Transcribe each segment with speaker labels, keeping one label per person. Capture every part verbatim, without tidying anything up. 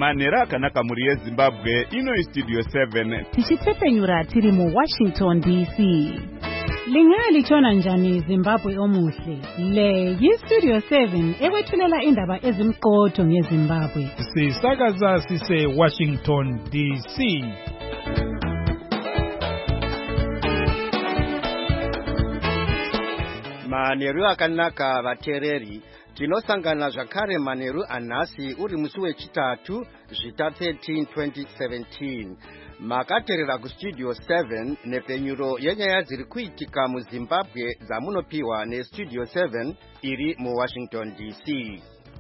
Speaker 1: manhero akanaka muri yezimbabwe. Ino Studio seven
Speaker 2: tichitsepenyura tiri mu Washington D C. Lingalitshona njani Zimbabwe omuhle? Le yi-Studio seven ekwethulela indaba ezimqotho ngeZimbabwe.
Speaker 3: Sisakaza sise Washington D C.
Speaker 4: Manheru akanaka vatereri. Tinosangana zvakare manheru anhasi uri musi wechitatu zvita thirteen twenty seventeen. Makaterera kuStudio seven nepenyuro yenyaya dziri kuitika muZimbabwe dzamunopiwa neStudio seven iri muWashington D C.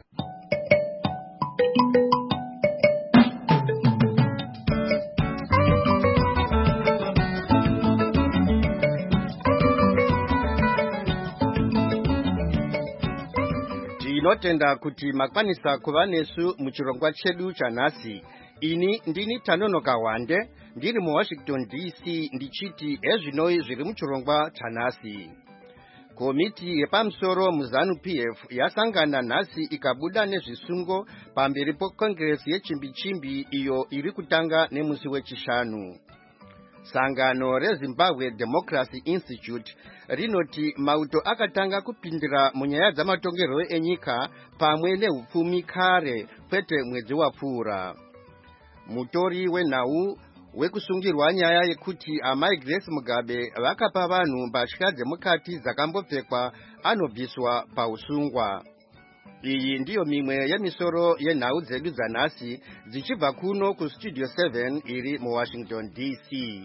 Speaker 4: Tinotenda kuti makwanisa kuva nesu muchirongwa chedu chanhasi. Ini ndini Tanonoka Wande ndiri muWashington D C ndichiti ezvinoi zviri muchirongwa chanhasi. Komiti yepamusoro muzanu P F yasangana nhasi ikabuda nezvisungo pamberi pokongresi yechimbi-chimbi iyo iri kutanga nemusi wechishanu. Sangano reZimbabwe Democracy Institute rinoti mauto akatanga kupindira munyaya dzamatongerwo enyika pamwe nehupfumi kare kwete mwedzi wapfuura. Mutori wenhau wekusungirwa nyaya yekuti amai Grace Mugabe vakapa vanhu mbatya dzemukati dzakambopfekwa anobviswa pausungwa. Iyi ndiyo mimwe yemisoro yenhau dzedu dzanhasi dzichibva kuno kuStudio seven iri muWashington D C.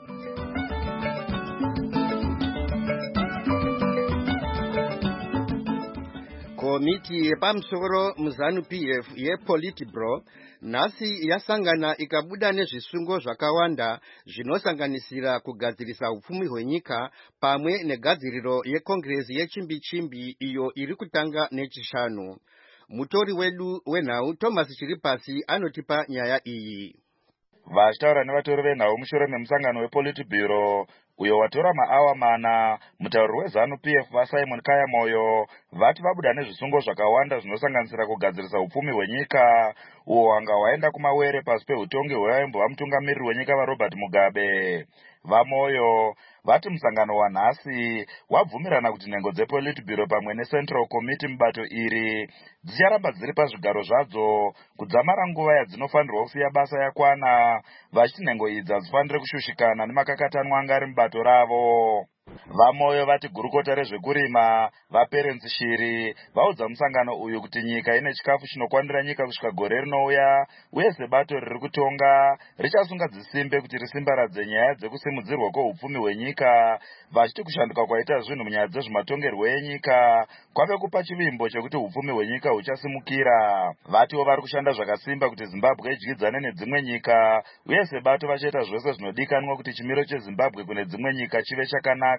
Speaker 4: Komiti yepamusoro muzanu P F yePolitburo nhasi yasangana ikabuda nezvisungo zvakawanda zvinosanganisira kugadzirisa upfumi hwenyika pamwe negadziriro yekongresi yechimbi-chimbi iyo iri kutanga nechishanu. Mutori wedu wenhau Thomas Chiripasi anotipa nyaya iyi.
Speaker 5: Vachitaura nevatori venhau mushure memusangano wePolitburo uyo watora maawa mana, mutauri wezanu P F vaSimon Kayamoyo vati vabuda nezvisungo zvakawanda zvinosanganisira kugadzirisa upfumi hwenyika uwo wanga waenda kumawere pasi pehutongi hwaimbova mutungamiriri wenyika vaRobert Mugabe. Vamoyo vati musangano wanhasi wabvumirana kuti nhengo dzePolitburo pamwe neCentral Committee mubato iri dzicharamba dziri pazvigaro zvadzo kudzamara nguva yadzinofanirwa kusiya basa yakwana, vachiti nhengo idzi hadzifaniri kushushikana nemakakatanwa anga ari mubato ravo. Vamoyo vati gurukota rezvekurima vaPerenzi Shiri vaudza musangano uyu kuti nyika ine chikafu chinokwanira nyika kusvika gore rinouya uye sebato riri kutonga richasunga dzisimbe kuti risimbaradze nyaya dzekusimudzirwa kweupfumi hwenyika, vachiti kushanduka kwaita zvinhu munyaya dzezvematongerwo enyika kwave kupa chivimbo chekuti upfumi hwenyika huchasimukira. Vatiwo vari kushanda zvakasimba kuti Zimbabwe idyidzane nedzimwe nyika uye sebato vachaita zvose zvinodikanwa kuti chimiro cheZimbabwe kune dzimwe nyika chive chakanaka.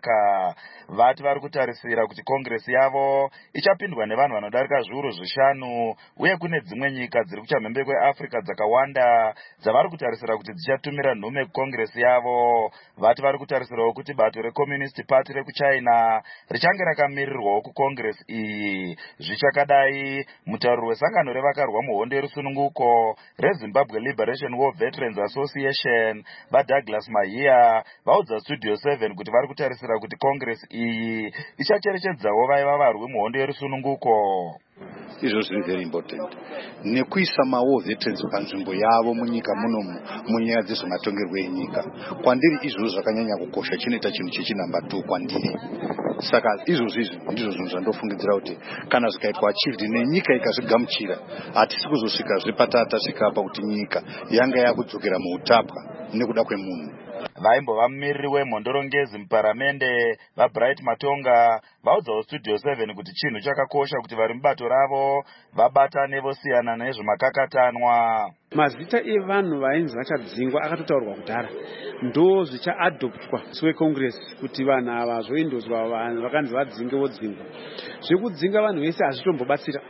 Speaker 5: Vati vari kutarisira kuti kongresi yavo ichapindwa nevanhu vanodarika zviuru zvishanu uye kune dzimwe nyika dziri kuchamhembe kweAfrica dzakawanda dzavari kutarisira kuti dzichatumira nhume kukongresi yavo. Vati vari kutarisirawo kuti bato reCommunist Party rekuChina richange rakamirirwawo kukongresi iyi. Zvichakadai, mutauri wesangano revakarwa muhondo yerusununguko reZimbabwe Liberation War Veterans Association vaDouglas Mahia vaudza Studio seven kuti vari kutarisira kuti kongresi iyi ichacherechedzawo vaiva varwi muhondo yerusununguko.
Speaker 6: Izvo zviri very important nekuisa mawo veterans panzvimbo yavo munyika munomu munyaya dzezvematongerwo enyika. Kwandiri izvozvo zvakanyanya kukosha, chinoita chinhu chechinamba two kwandiri. Saka izvozvo izvi ndizvo zvinhu zvandofungidzira kuti kana zvikaitwa achieved nenyika ikazvigamuchira hatisi kuzosvika zvepatata tasvika apa kuti nyika yanga yakudzokera muutapwa nekuda kwemunhu.
Speaker 5: Vaimbova mumiriri wemhondorongezi muparamende vaBright Matonga vaudzawo Studio seven kuti chinhu chakakosha kuti vari mubato ravo vabatane vosiyana nezvemakakatanwa.
Speaker 7: Mazita evanhu vainzi vachadzingwa akatotaurwa kudhara ndo zvichaadoptwa seCongress kuti vanhu ava zvoindozwa vanhu vakanzi vadzinge vodzingwa. Zvekudzinga vanhu vese hazvitombobatsira.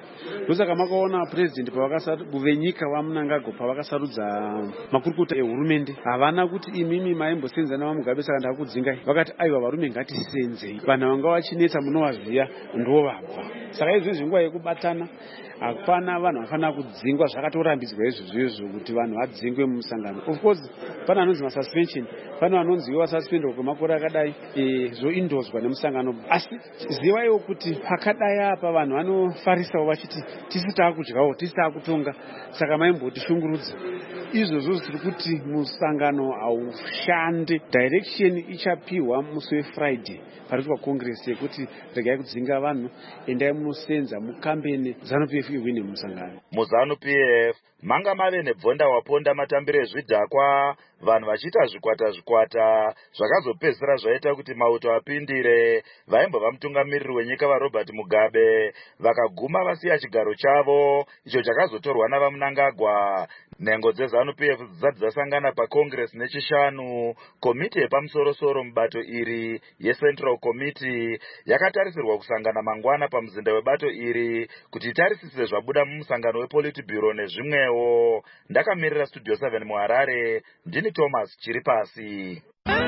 Speaker 7: ndosaka makaona president venyika vaMnangagwa pavakasarudza makurukota ehurumende havana kuti imimi maimbosenza navamugabe saka ndakudzingai, vakati aiwa varume ngatisenzei, vanhu vanga vachinetsa munovaziya ndo vabva. Saka izvezvi nguva yekubatana, hapana vanhu vafanira kudzingwa, zvakatorambidzwa izvozvo izvo kuti vanhu vadzingwe mumusangano. Of course pana anonzi masuspension, pana anonzi wasuspendwa kwemakore akadai zvoindozwa nemusangano, asi zivaiwo kuti pakadai apa vanhu vanofarisawo vachiti tisi taakudyawo tisi taakutonga, saka maimbotishungurudza. Izvozvo zviri kuti musangano haushande, direction ichapiwa musi weFriday parikuitwa congress yekuti regai kudzinga vanhu, endai munosenza mukambene ZANU P F iwine musangano.
Speaker 5: MuZANU P F manga mave nebvonda waponda matambiro ezvidhakwa, vanhu vachiita zvikwata zvikwata zvakazopedzisira zvaita kuti mauto apindire vaimbova mutungamiriri wenyika vaRobert Mugabe vakaguma vasiya chigaro chavo icho chakazotorwa navaMnangagwa. Nhengo dzeZANU P F dzisati dzasangana paCongress nechishanu, komiti yepamusoro-soro mubato iri yeCentral Committee yakatarisirwa kusangana mangwana pamuzinda webato iri kuti itarisise zvabuda mumusangano wePolitburo nezvimwewo. Ndakamirira Studio seven muHarare, ndini Thomas Chiripasi.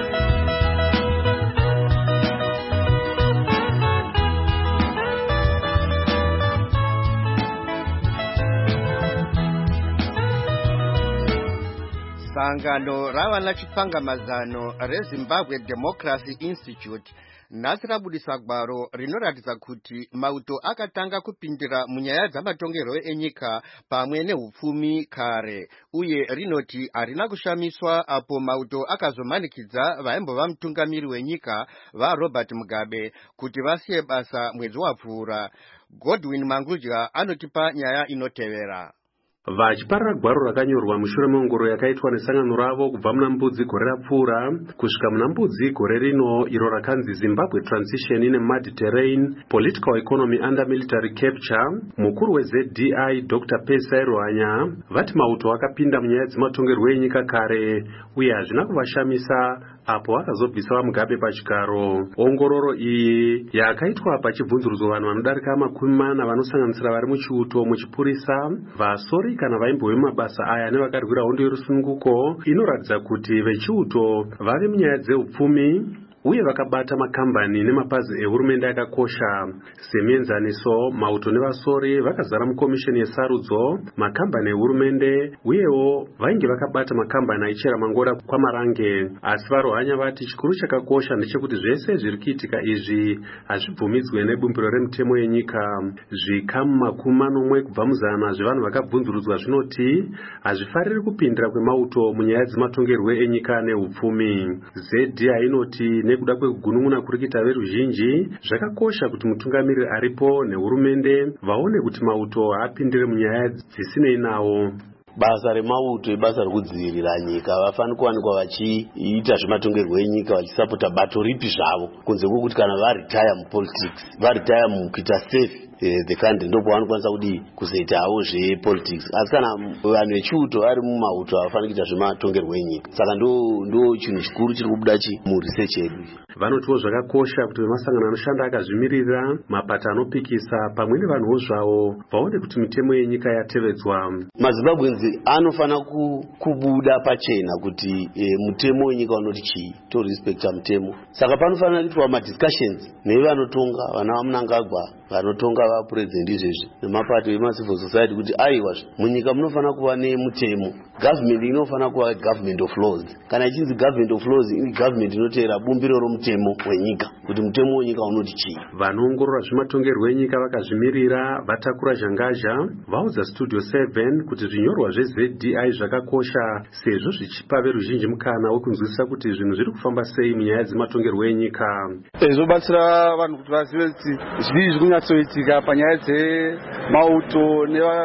Speaker 4: Sangano ravana chipangamazano reZimbabwe Democracy Institute nhasi rabudisa gwaro rinoratidza kuti mauto akatanga kupindira munyaya dzamatongerwo enyika pamwe nehupfumi kare, uye rinoti harina kushamiswa apo mauto akazomanikidza vaimbova mutungamiri wenyika vaRobert Mugabe kuti vasiye basa mwedzi wapfuura. Godwin Mangudya anotipa nyaya inotevera.
Speaker 8: Vachiparira gwaro rakanyorwa mushure meongororo yakaitwa nesangano ravo kubva muna Mbudzi gore rapfuura kusvika muna Mbudzi gore rino, iro rakanzi Zimbabwe Transition in a Mud-Terrain Political Economy Under Military Capture, mukuru weZ D I Doctor Pesai Ruhanya vati mauto akapinda munyaya dzematongerwo enyika kare uye hazvina kuvashamisa apo akazobvisa vaMugabe pachigaro. Ongororo iyi yakaitwa pachibvunzurudzwa vanhu vanodarika makumi mana vanosanganisira vari muchiuto, muchipurisa, vasori kana vaimbove mabasa aya nevakarwira hondo yerusununguko, inoratidza kuti vechiuto vave munyaya dzeupfumi uye vakabata makambani nemapazi ehurumende akakosha semienzaniso. Mauto nevasori vakazara mukomisheni yesarudzo, makambani ehurumende uyewo vainge vakabata makambani aichera mangoda kwamarange. Asi vaRuhanya vati chikuru chakakosha ndechekuti zvese zviri kuitika izvi hazvibvumidzwe nebumbiro remutemo yenyika. Zvikamu makumi manomwe kubva muzana zvevanhu vakabvunzurudzwa zvinoti hazvifariri kupindira kwemauto munyaya dzematongerwo enyika nehupfumi. Z D I inoti nekuda kwekugunun'una kuri kuita veruzhinji, zvakakosha kuti mutungamiriri aripo nehurumende vaone kuti mauto haapindire munyaya dzisinei nawo.
Speaker 9: Basa remauto ibasa rekudzivirira nyika, vafanira kuwanikwa vachiita zvematongerwo enyika vachisapota bato ripi zvavo, kunze kwokuti kana varetire mupolitics, varetire mukuita safe the country ndipo vanokwanisa kudi kuzoitawo zvepolitics. Asi kana vanhu vechiuto vari mumauto havafaniri kuita zvematongerwo enyika. Saka ndo ndo chinhu chikuru chiri kubuda chi muresearch yedu.
Speaker 8: Vanotiwo zvakakosha kuti vemasangano anoshanda akazvimirira, mapato anopikisa pamwe nevanhuwo zvavo vaone kuti mitemo yenyika yatevedzwa.
Speaker 9: MaZimbabwenzi anofanira kubuda pachena kuti e, mutemo wenyika unoti chii, to respecta mutemo. Saka panofanira kuitwa madiscussions nevanotonga, vana vaMnangagwa vanotonga vapurezidendi izvezvi nemapato emacivil society kuti aiwa munyika munofanira kuva nemutemo. Government inofanira kuva government of laws. Kana ichinzi government of laws, ini government inoteera bumbiro romutemo wenyika kuti mutemo wenyika unoti chii.
Speaker 8: Vanoongorora zvematongerwo enyika vakazvimirira vatakura zhangazha vaudza Studio seven kuti zvinyorwa zveZ D I zvakakosha sezvo zvichipa veruzhinji mukana wekunzwisisa kuti zvinhu zviri kufamba sei munyaya dzematongerwo enyika.
Speaker 7: Zvobatsira vanhu kuti vazive kuti zvii zviri kunyatsoitika panyaya dzemauto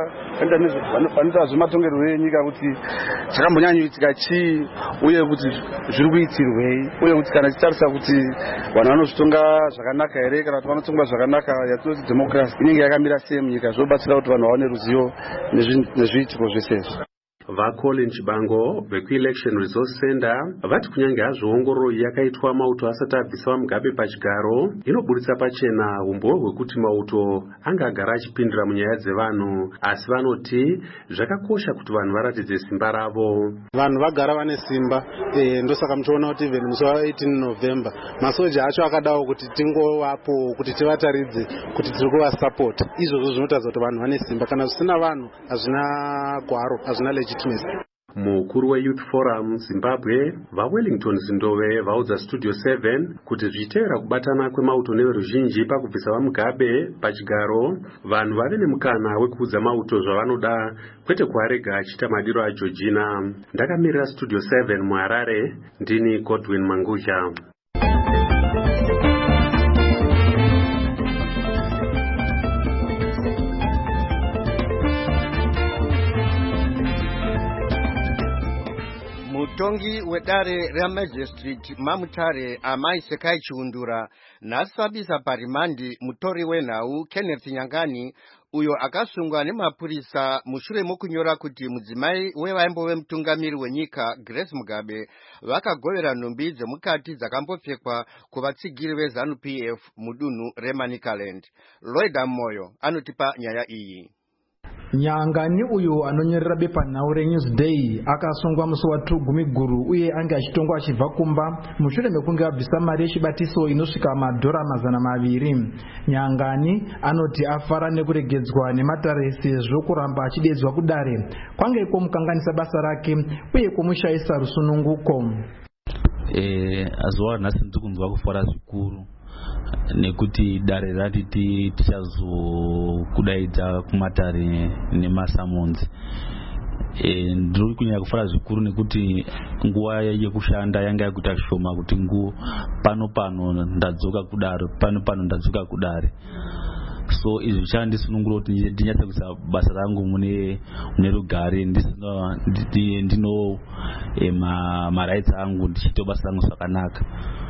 Speaker 7: nevanoita zvematongerwo enyika kuti zvakambonyanyoitika chii uye kuti zviri kuitirwei, uye kuti kana tichitarisa kuti vanhu vanozvitonga zvakanaka here kana kuti vanotonga zvakanaka yatinoti democracy inenge yakamira sei munyika, zvobatsira kuti vanhu vaone ruzivo nezviitiko zvese izvi.
Speaker 8: vaColin Chibango vekuElection Resource Center vati kunyange hazvo ongororo yakaitwa mauto asati abviswa Mugabe pachigaro inoburitsa pachena umboo hwekuti mauto anga agara achipindira munyaya dzevanhu, asi vanoti zvakakosha kuti vanhu varatidze simba ravo.
Speaker 10: Vanhu vagara vane simba, e, ndosaka muchiona kuti even musi wa-eighteen November masoja acho akadawo kuti tingovapo kuti tivataridze kuti tiri kuvasapota. Izvozvo zvinotaridza kuti vanhu vane simba, kana zvisina vanhu hazvina gwaro, hazvina legitimacy.
Speaker 8: Mukuru weYouth Forum Zimbabwe vaWellington Zindove vaudza Studio seven kuti zvichitevera kubatana kwemauto neveruzhinji pakubvisa vaMugabe pachigaro, vanhu vave nemukana wekuudza mauto zvavanoda kwete kuarega achita madiro aJeorgina. Ndakamirira Studio seven muHarare, ndini Godwin Mangusha.
Speaker 4: Mutongi wedare reMagistrate Mamutare Amai Sekai Chiundura nasabisa parimandi mutori wenhau Kenneth Nyangani uyo akasungwa nemapurisa mushure mokunyora kuti mudzimai wevaimbo mutungamiri wenyika Grace Mugabe vakagovera nhumbi dzemukati dzakambopfekwa kuvatsigiri veZANU P F mudunhu reManicaland. Lloyd Moyo anotipa nyaya iyi.
Speaker 11: Nyangani uyu anonyerera bepanhau reNewsday akasungwa musi wa gumi guru uye anga achitongwa achibva kumba mushure mekunge abvisa mari yechibatiso inosvika madhora mazana maviri. Nyangani anoti afara nekuregedzwa nematare sezvo kuramba achidedzwa kudare kwange kwomukanganisa basa rake uye kwomushayisa rusununguko.
Speaker 12: Eh, azuva nhasi ndiri kunzwa kufara zvikuru nekuti dare ratiti tichazokudaidza kumatare nemasamonzi. E, ndiri kunyanya kufara zvikuru nekuti nguva yekushanda yanga yakuita shoma kuti nguo pano pano ndadzoka kudare pano pano ndadzoka kudare. So izvi zvichandisunungura kuti ndinyatse kuisa basa rangu mune mune rugare ndisino ndino e, ma, ma rights angu ndichito basa rangu zvakanaka.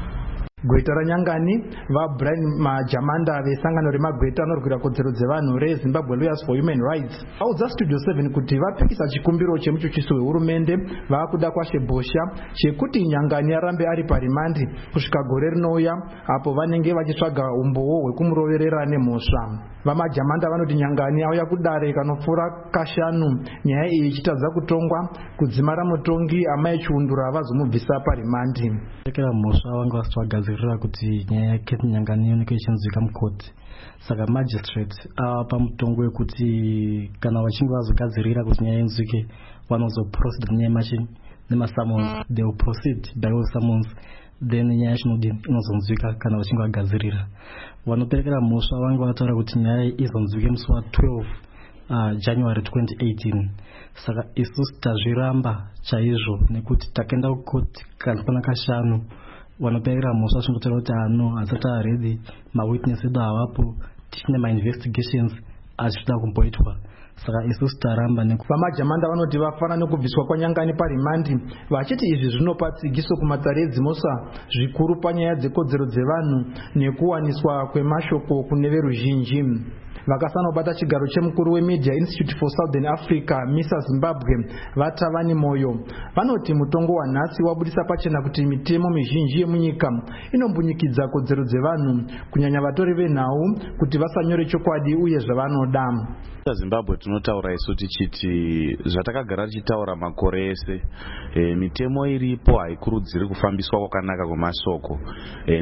Speaker 11: Gweta raNyangani vaBrian Majamanda vesangano remagweta anorwira kodzero dzevanhu reZimbabwe Lawyers for Human Rights vaudza Studio seven kuti vapikisa chikumbiro chemuchuchisi wehurumende vaakuda kwashe Bosha chekuti Nyangani arambe ari parimandi kusvika gore rinouya apo vanenge vachitsvaga umboo hwekumuroverera nemhosva. VaMajamanda vanoti Nyangani auya kudare kanopfuura kashanu nyaya iyi ichitadza kutongwa kudzimara mutongi Amai Chiundura vazomubvisa parimandi.
Speaker 13: Tekera mhosva vanga vasitwagadzirira kuti nyaya yake Nyangani ioneke ichinzwika mukoti. Saka magistrate ava pamutongo wekuti kana vachinge vazogadzirira kuti nyaya inzwike vanozoproceed nyaya machine nemasummons, they will proceed by all summons, then nyaya yacho inozonzwika kana vachinge vagadzirira. Vanoperekera mhosva vanga vataura kuti nyaya izonzwike musi wa twelve uh, January twenty eighteen. Saka isusu tazviramba chaizvo nekuti takaenda kukoti kanzwana kashanu. Vanoperekera mhosva zvinotaura kuti ano hasati ready, mawitness edu havapo, tichine ma-investigations achida kumboitwa. Saka isusu taramba neku.
Speaker 11: VaMajamanda vanoti vafana nekubviswa kwaNyangani parimandi vachiti izvi zvinopa tsigiso kumatare edzimhosva zvikuru panyaya dzekodzero dzevanhu nekuwaniswa kwemashoko kune veruzhinji. Vakasanobata chigaro chemukuru weMedia Institute for Southern Africa Misa Zimbabwe vaTavani Moyo vanoti mutongo wanhasi wabudisa pachena kuti mitemo mizhinji yemunyika inombunyikidzwa kodzero dzevanhu kunyanya vatori venhau kuti vasanyore chokwadi uye zvavanoda.
Speaker 14: Zimbabwe tinotaura isu tichiti zvatakagara tichitaura makore ese, e, mitemo iripo haikurudziri kufambiswa kwakanaka kwemashoko e,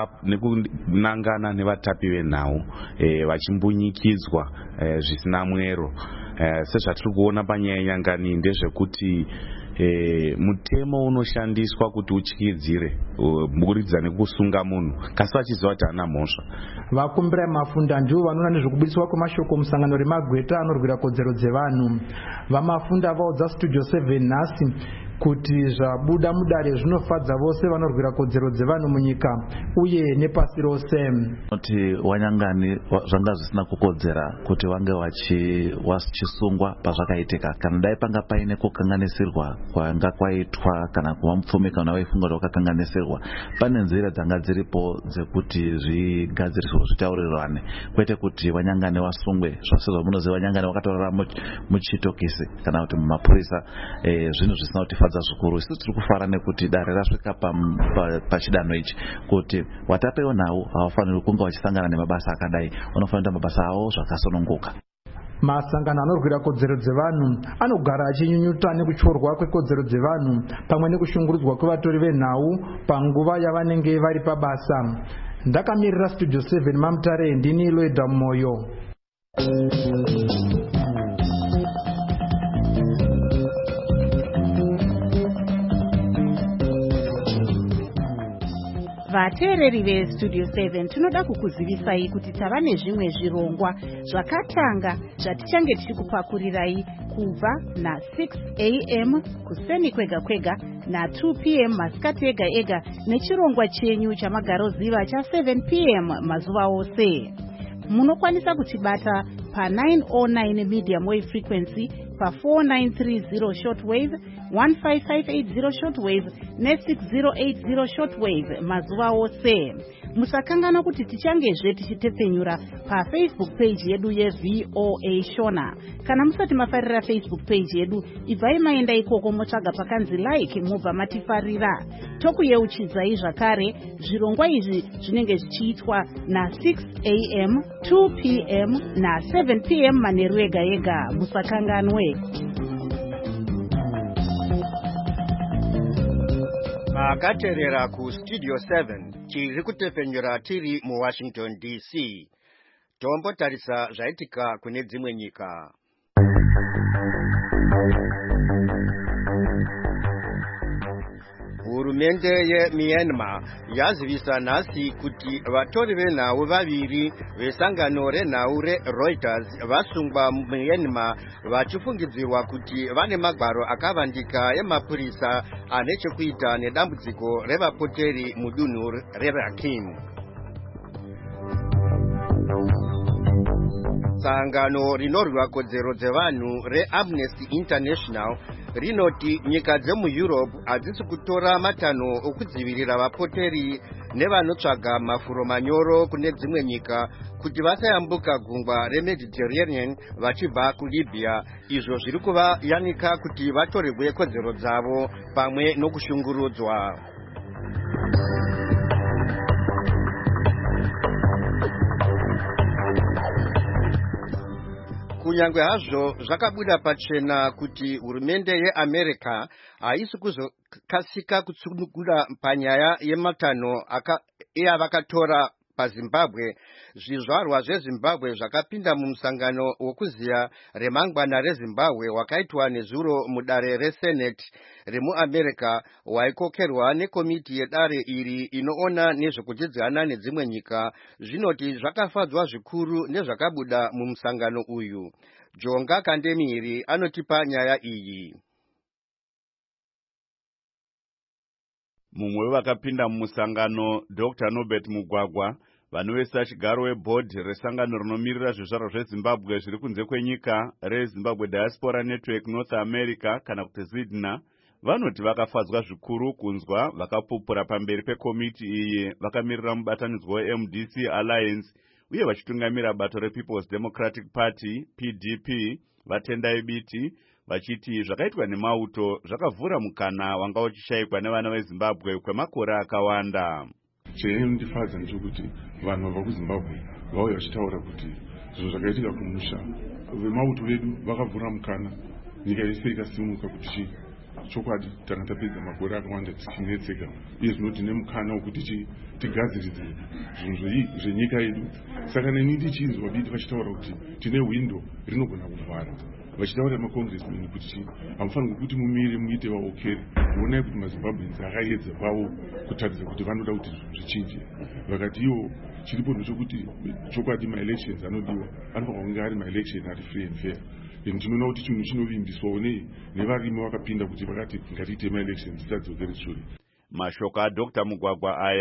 Speaker 14: nekunangana nevatapi venhau e, vachimbunyikidzwa e, zvisina mwero. E, sezvatiri kuona panyaya yeNyangani ndezvekuti E, mutemo unoshandiswa kuti utyidzire mukuridza nekusunga munhu kasi vachiziva kuti hana mhosva.
Speaker 11: Vakumbira Mafunda ndivo vanoona nezvekubudiswa kwemashoko musangano remagweta anorwira kodzero dzevanhu. VaMafunda vaudza Studio seven nhasi kuti zvabuda mudare zvinofadza vose vanorwira kodzero dzevanhu munyika uye nepasi rose.
Speaker 15: Kuti Wanyangani zvanga zvisina kukodzera kuti vange vachisungwa pazvakaitika kana dai panga paine kukanganisirwa kwanga kwaitwa kana kuva mupfumi kana waifunga kuti wakakanganisirwa, pane nzira dzanga dziripo dzekuti zvigadziriswe zvitaurirwane, kwete kuti Wanyangani wasungwe. Zvasezvo munoziva Wanyangani wakatorara muchitokisi kana kuti mumapurisa, zvinhu zvisina kutifadza zvikuru. Isusu tiri kufara nekuti dare rasvika pachidanho ichi kuti watapewo nhau havafaniri kunge vachisangana nemabasa akadai, vanofanira mabasa avo zvakasununguka.
Speaker 11: Masangano anorwira kodzero dzevanhu anogara achinyunyuta nekutyorwa kwekodzero dzevanhu pamwe nekushungurudzwa kwevatori venhau panguva yavanenge vari pabasa. Ndakamirira Studio seven Mamutare, ndini Loida Moyo.
Speaker 2: Vateereri veStudio seven tinoda kukuzivisai kuti tava nezvimwe zvirongwa zvakatanga zvatichange tichikupakurirai kubva na six a m kuseni kwega kwega na two p m masikati ega ega nechirongwa chenyu chamagaroziva cha seven p m mazuva ose. Munokwanisa kutibata pa nine oh nine medium wave frequency, pa four nine three zero shortwave, one five five eight zero shortwave ne six zero eight zero shortwave mazuva ose. Musakangana kuti tichangezve tichitepfenyura pa Facebook page yedu ye-V O A Shona. Kana musati mafarira Facebook page yedu, ibvai maenda ikoko motsvaga pakanzi like mubva matifarira. Tokuyeuchidzai zvakare zvirongwa izvi zvinenge zvichiitwa na six a m, two p m na seven p m manheru ega ega. Musakanganwe.
Speaker 4: Makateerera ku Studio seven tiri kutepfenyura tiri mu Washington D C. Tombotarisa zvaitika kune dzimwe nyika. Hurumende yeMyanmar yazivisa nhasi kuti vatori venhau vaviri vesangano renhau reReuters vasungwa muMyanmar vachifungidzirwa kuti vane magwaro akavandika emapurisa ane chekuita nedambudziko revapoteri mudunhu reRakhine. Sangano rinorwira kodzero dzevanhu reAmnesty International rinoti nyika dzemuEurope hadzisi kutora matanho okudzivirira vapoteri nevanotsvaga mafuro manyoro kune dzimwe nyika kuti vasayambuka gungwa reMediterranean vachibva kuLibya, izvo zviri kuvayanika kuti vatorerwe kodzero dzavo pamwe nokushungurudzwa. Kunyange hazvo zvakabuda pachena kuti hurumende yeAmerica haisi kuzokasika kutsunugura panyaya yematanho eyavakatora paZimbabwe, zvizvarwa zveZimbabwe zvakapinda mumusangano wokuziya remangwana reZimbabwe wakaitwa nezuro mudare reSenate remuAmerica waikokerwa nekomiti yedare iri inoona nezvekudyidzana nedzimwe nyika, zvinoti zvakafadzwa zvikuru nezvakabuda mumusangano uyu. Jonga Kandemiri anotipa nyaya iyi.
Speaker 1: Mumwe wevakapinda mumusangano, Doctor Norbert Mugwagwa, vanoisa chigaro webhodhi resangano rinomirira zvizvarwa zveZimbabwe zviri kunze kwenyika reZimbabwe Diaspora Network North America kana kuti ZIDNA, vanoti vakafadzwa zvikuru kunzwa vakapupura pamberi pekomiti iyi vakamirira mubatanidzwa weM D C Alliance uye vachitungamira bato rePeople's Democratic Party P D P vatendai biti vachiti zvakaitwa nemauto zvakavhura mukana wanga uchishayikwa nevana veZimbabwe kwemakore akawanda.
Speaker 16: Chenondifadza ndechekuti vanhu vabva kuZimbabwe vauya vachitaura kuti zvinhu zvakaitika kumusha vemauto vedu vakavhura mukana, nyika yese ikasimuka kuti chokwadi tanga tapedza makore akawanda tichinetseka uye zvino tine mukana wekuti tigadziridze zvinhu zvenyika yedu. Saka neni ndichinzwa biti vachitaura kuti tine windo rinogona kuvhara, vachitaura makongressmen kuti hamufanirwi kuti mumire muite vaokeri. Muonai kuti maZimbabweans akaedza pavo kutaridza kuti vanoda kuti zvinhu zvichinje, vakati iwo chiripo ndechokuti chokwadi maelections anodiwa anofanirwa kunge ari maelection ari free and fair. Tinoona kuti chinhu chinovimbiswawo nevarimi vakapinda kuti vakati ngatiite maelections tadzokere shure.
Speaker 1: Mashoko aDr Mugwagwa aya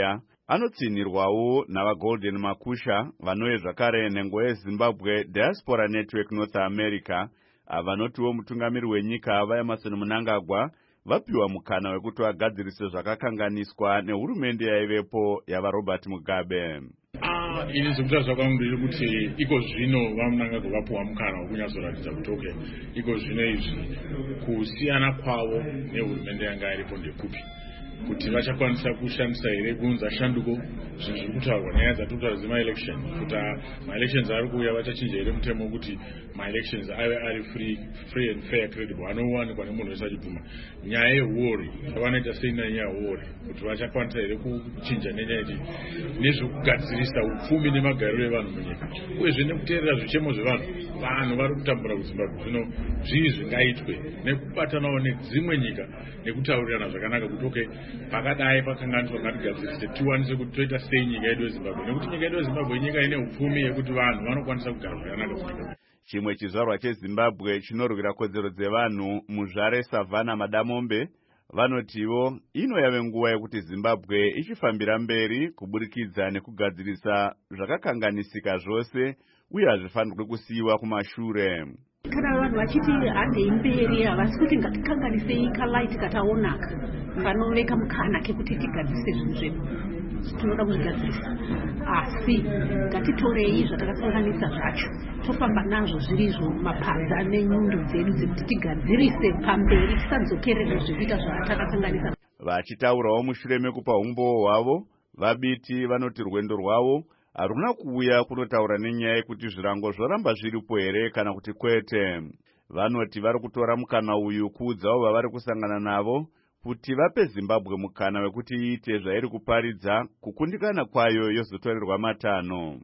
Speaker 1: anotsinirwawo navaGolden Makusha vanouye zvakare nhengo yeZimbabwe Diaspora Network North America avanotiwo mutungamiri wenyika vaEmerson Mnangagwa vapiwa mukana wekuti vagadzirise zvakakanganiswa nehurumende yaivepo yavaRobert Mugabe.
Speaker 17: Ah, ini zvekuita zvakanguriri kuti iko zvino vaMnangagwa vapiwa mukana wekunyatsoratidza kuti okay, iko zvino izvi kusiyana kwavo nehurumende yanga iripo ndekupi, kuti vachakwanisa kushandisa here kuunza shanduko zvinhu zviri kutaurwa nyaya dzatokutaura dzemaelection, kuti maelections ari kuuya vachachinja here mutemo wekuti maelections ave ari free free and fair credible anowanikwa nemunhu wese achibvuma. Nyaya yehuori vanoita sei nanyaya yehuori, kuti vachakwanisa here kuchinja nenyaya iti nezvekugadzirisa upfumi nemagariro evanhu munyika, uyezve nekuteerera zvichemo zvevanhu. Vanhu vari kutambura kuZimbabwe zvino zvii zvingaitwe nekubatanawo nedzimwe nyika nekutaurirana zvakanaka kuti okay, pakadai pakanganiswa ngatigadzirise tiwanise kuti toita sei nyika yedu yeZimbabwe, nekuti nyika yedu yeZimbabwe inyika ine upfumi yekuti vanhu vanokwanisa kugara zvakanaka munyika.
Speaker 1: Chimwe chizvarwa cheZimbabwe chinorwira kodzero dzevanhu muzvare Savannah Madamombe vanotiwo ino yave nguva yekuti Zimbabwe ichifambira mberi kuburikidza nekugadzirisa zvakakanganisika zvose uye hazvifanirwe kusiyiwa kumashure.
Speaker 18: Kana vanhu vachiti handei mberi havasi kuti ngatikanganisei kalaiti kataonaka kanoveka mukana kekuti tigadzirise zvinhu zvedu tinoda kuzvigadzirisa, asi ngatitorei zvatakasanganisa zvacho tofamba nazvo zvirizvo mapadza nenyundo dzedu dzekuti tigadzirise pamberi tisadzokerere zvekuita zvatakasanganisa.
Speaker 1: Vachitaurawo mushure mekupa umbowo hwavo, vabiti vanoti rwendo rwavo haruna kuuya kunotaura nenyaya yekuti zvirango zvoramba zviripo here kana kuti kwete. Vanoti vari kutora mukana uyu kuudzawo vavari kusangana navo kuti vape Zimbabwe mukana wekuti iite zvairi kuparidza kukundikana kwayo yozotorerwa matanho.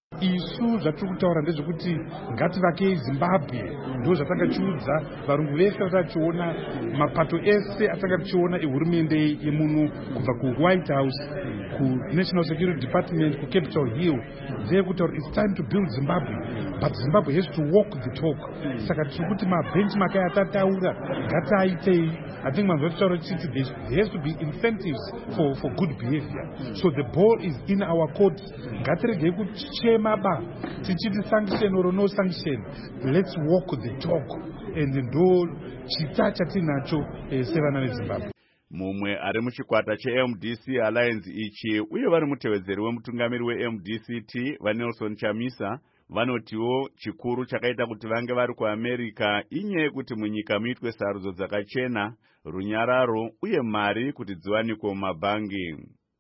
Speaker 3: Isu zvatiri kutaura ndezvekuti ngativakei Zimbabwe, ndo zvatanga chiudza varungu vese vatachiona mapato ese atanga tichiona ehurumende yemuno kubva ku White House ku National Security Department ku Capitol Hill ndeyekutaura it's time to build Zimbabwe, but Zimbabwe has to walk the talk. Saka tiri kuti mabenchmark ayatataura ngataitei. I think manzvataura chiti there has to be incentives for for good behavior, so the ball is in our court. Ngatiregei kuchema ba tichiti sanction or no sanction, let's walk the talk and ndo chita chatinacho sevana veZimbabwe.
Speaker 1: Mumwe ari muchikwata cheM D C Alliance ichi uye vari mutevedzeri wemutungamiri weM D C T vaNelson Chamisa vanotiwo chikuru chakaita kuti vange vari kuAmerica inyaya yekuti munyika muitwe sarudzo dzakachena, runyararo uye mari kuti dziwanikwe mumabhangi.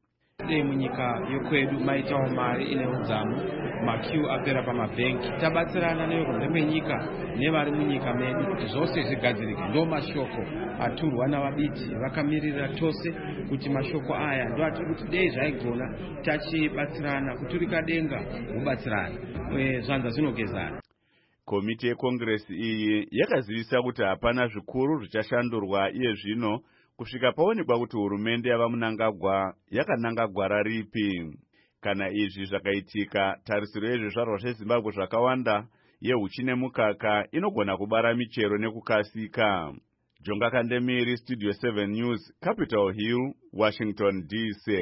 Speaker 19: Dei munyika yokwedu maitawo mari ine udzamu, makiu apera pamabhengi, tabatsirana nevekunze kwenyika nevari munyika medu kuti zvose zvigadzirike. Ndo mashoko aturwa navabiti vakamirira tose kuti mashoko aya ndo atiri kuti dei zvaigona tachibatsirana kuturika denga kubatsirana zvanza zvinogezana.
Speaker 1: Komiti yekongresi iyi yakazivisa kuti hapana zvikuru zvichashandurwa iye zvino kusvika paonekwa kuti hurumende yavaMnangagwa yakananga gwara ripi. Kana izvi zvakaitika, tarisiro yezvizvarwa zveZimbabwe zvakawanda yehuchine mukaka inogona kubara michero nekukasika. Jonga Kandemiri, Studio seven News, Capitol Hill, Washington D C.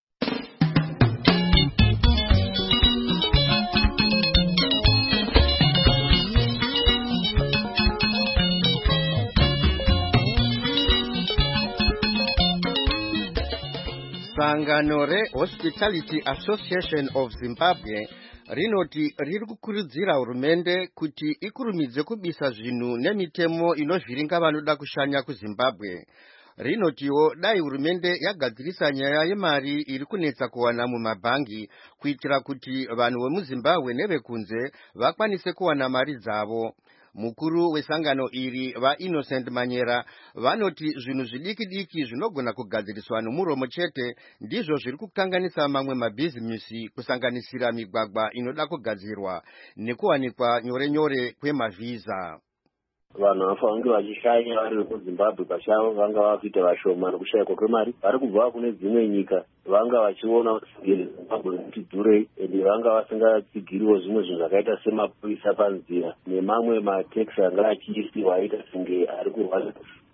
Speaker 4: Sangano reHospitality Association of Zimbabwe rinoti riri kukurudzira hurumende kuti ikurumidze kubisa zvinhu nemitemo inozviringa vanoda kushanya kuZimbabwe. Rinotiwo dai hurumende yagadzirisa nyaya yemari iri kunetsa kuwana mumabhangi kuitira kuti vanhu vemuZimbabwe nevekunze vakwanise kuwana mari dzavo. Mukuru wesangano iri vaInnocent Manyera vanoti zvinhu zvidiki diki zvinogona kugadziriswa nomuromo chete ndizvo zviri kukanganisa mamwe mabhizimusi kusanganisira migwagwa inoda kugadzirwa nekuwanikwa nyore nyore kwemavhiza.
Speaker 20: Vanhu vafange vachishanya vari vekuZimbabwe pachavo vanga vakuita vashoma nekushayikwa kwemari vari kubva kune dzimwe nyika vanga vachiona kuti Zimbabwe kuti dhurei ende vanga vasingatsigiriwo zvimwe zvinhu zvakaita semapurisa panzira nemamwe mateksi anga achiisirwa aita senge ari kurwanya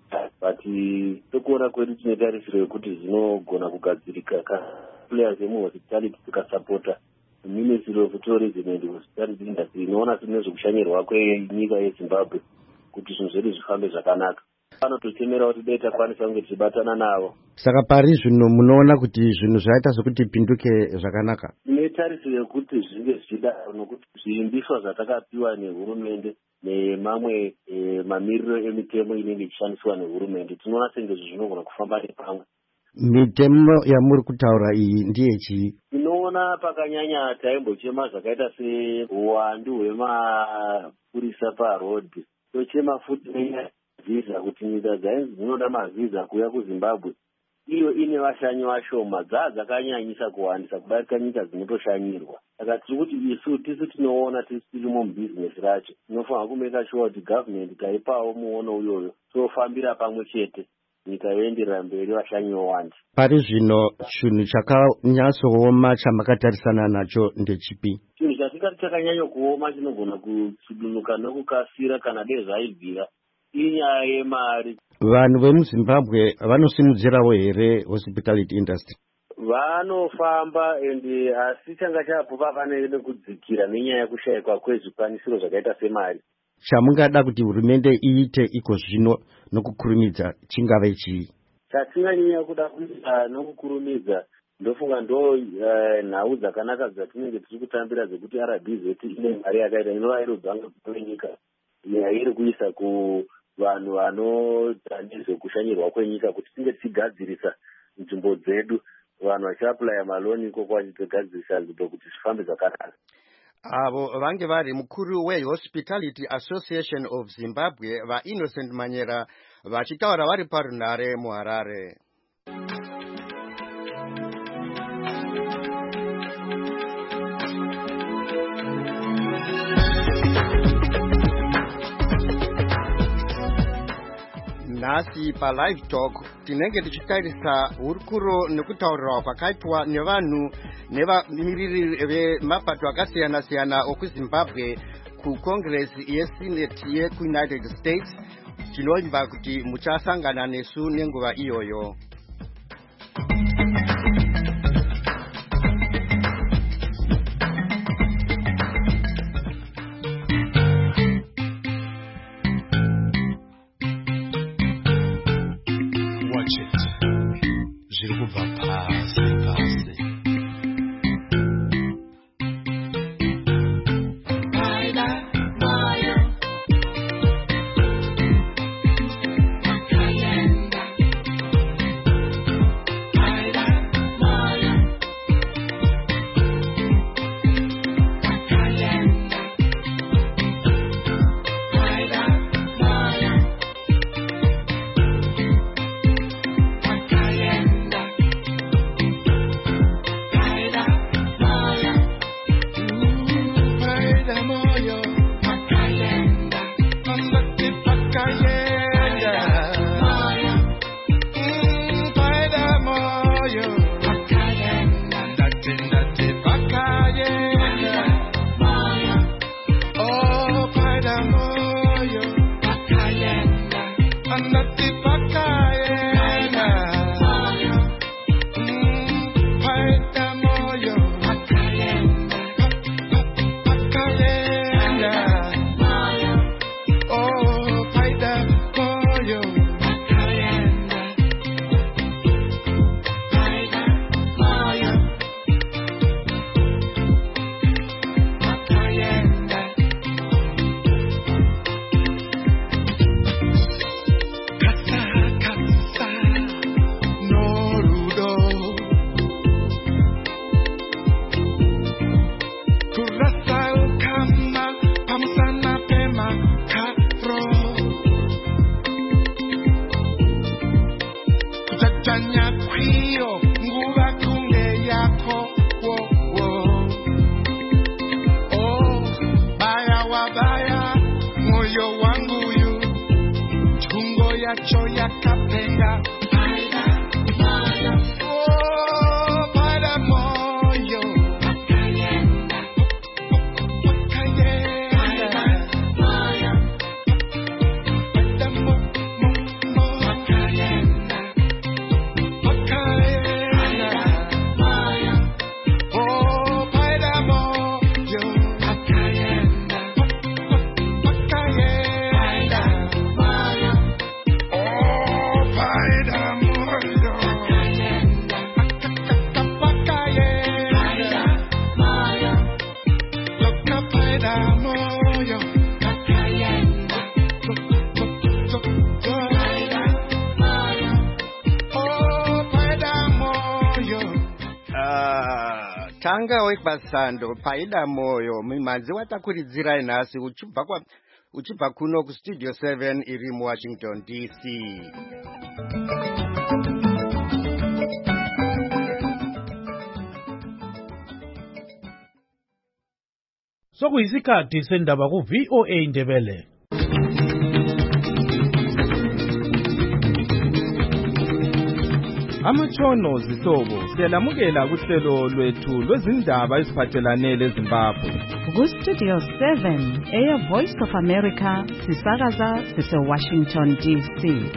Speaker 20: but tokuona kwedu tine tarisiro yekuti zvinogona kugadzirika kana players emuhospitality tikasapota Ministry of Tourism and Hospitality Industry inoona sine zvekushanyirwa kwenyika yeZimbabwe kuti zvinhu zvedu zvifambe zvakanaka. Panotochemera kuti dai takwanisa kunge tichibatana navo.
Speaker 4: Saka pari zvino munoona kuti zvinhu zvaita zvekuti ipinduke zvakanaka?
Speaker 20: Tine tarisiro yekuti zvinge zvichida nokuti zviimbiswa zvatakapiwa nehurumende nemamwe e, mamiriro emitemo inenge ichishandiswa nehurumende tinoona senge zvinogona kufamba nepamwe.
Speaker 4: Mitemo yamuri kutaura iyi ndiye chii?
Speaker 20: Tinoona pakanyanya taimbochema zvakaita seuwandu hwemapurisa parodhi. Tochema futi visa kuti nyika dzainzi dzinoda mavhiza kuuya kuZimbabwe. Iyo ine vashanyi vashoma dzadzakanyanyisa kuwandisa kudarika nyika dzinotoshanyirwa. Saka tiri kuti isu tisu tinoona tisi tirimo mubhizinesi racho. Tinofanira kumeka sure kuti gavhmendi taipawo muono uyoyo tofambira pamwe chete. Nyika yoenderera mberi vashanyi wowanda.
Speaker 4: Pari zvino chinhu chakanyatsooma chamakatarisana nacho ndechipi?
Speaker 20: Chinhu chatingati chakanyanya kuoma chinogona kusudunuka nokukasira kana dai zvaibvira inyaya yemari.
Speaker 4: Vanhu vemuZimbabwe vanosimudzirawo here hospitality industry?
Speaker 20: Vanofamba ende asi changa chapo pavanenge kudzikira nenyaya yekushayikwa kwezvikwanisiro zvakaita semari.
Speaker 4: Chamungada kuti hurumende iite iko zvino nokukurumidza chingave chii?
Speaker 20: Chatinganyanya kuda kuita nokukurumidza ndofunga ndo nhau dzakanaka dzatinenge tiri kutambira dzekuti R B Z ine mari yakaita inova iri bvanga kwenyika yairi kuisa kuvanhu vanoita nezvekushanyirwa kwenyika kuti tinge tichigadzirisa nzvimbo dzedu vanhu vachiaplaya maloni ikoko vachitogadzirisa nzvimbo kuti zvifambe zvakanaka.
Speaker 4: Avo vange vari mukuru weHospitality Association of Zimbabwe vaInnocent Manyera vachitaura vari parunhare muHarare. Nhasi paLive Talk tinenge tichitarisa hurukuro nekutaurira kwakaitwa nevanhu nevamiririri vemapato akasiyana siyana okuZimbabwe kuCongress yeSenate yekuUnited States. Tinoimba kuti muchasangana nesu nenguva iyoyo. Manga wekbasando paida moyo mimanzi watakuridzirai nhasi uchibva kwa uchibva kuno kustudio seven iri muWashington D C.
Speaker 21: Sokuyisikhathi sendaba ku V O A Ndebele.
Speaker 22: Amatshono zisobo siyalamukela kuhlelo lwethu lwezindaba eziphathelane leZimbabwe.
Speaker 2: Ku Studio seven, Air Voice of America, sisakaza sise Washington D C.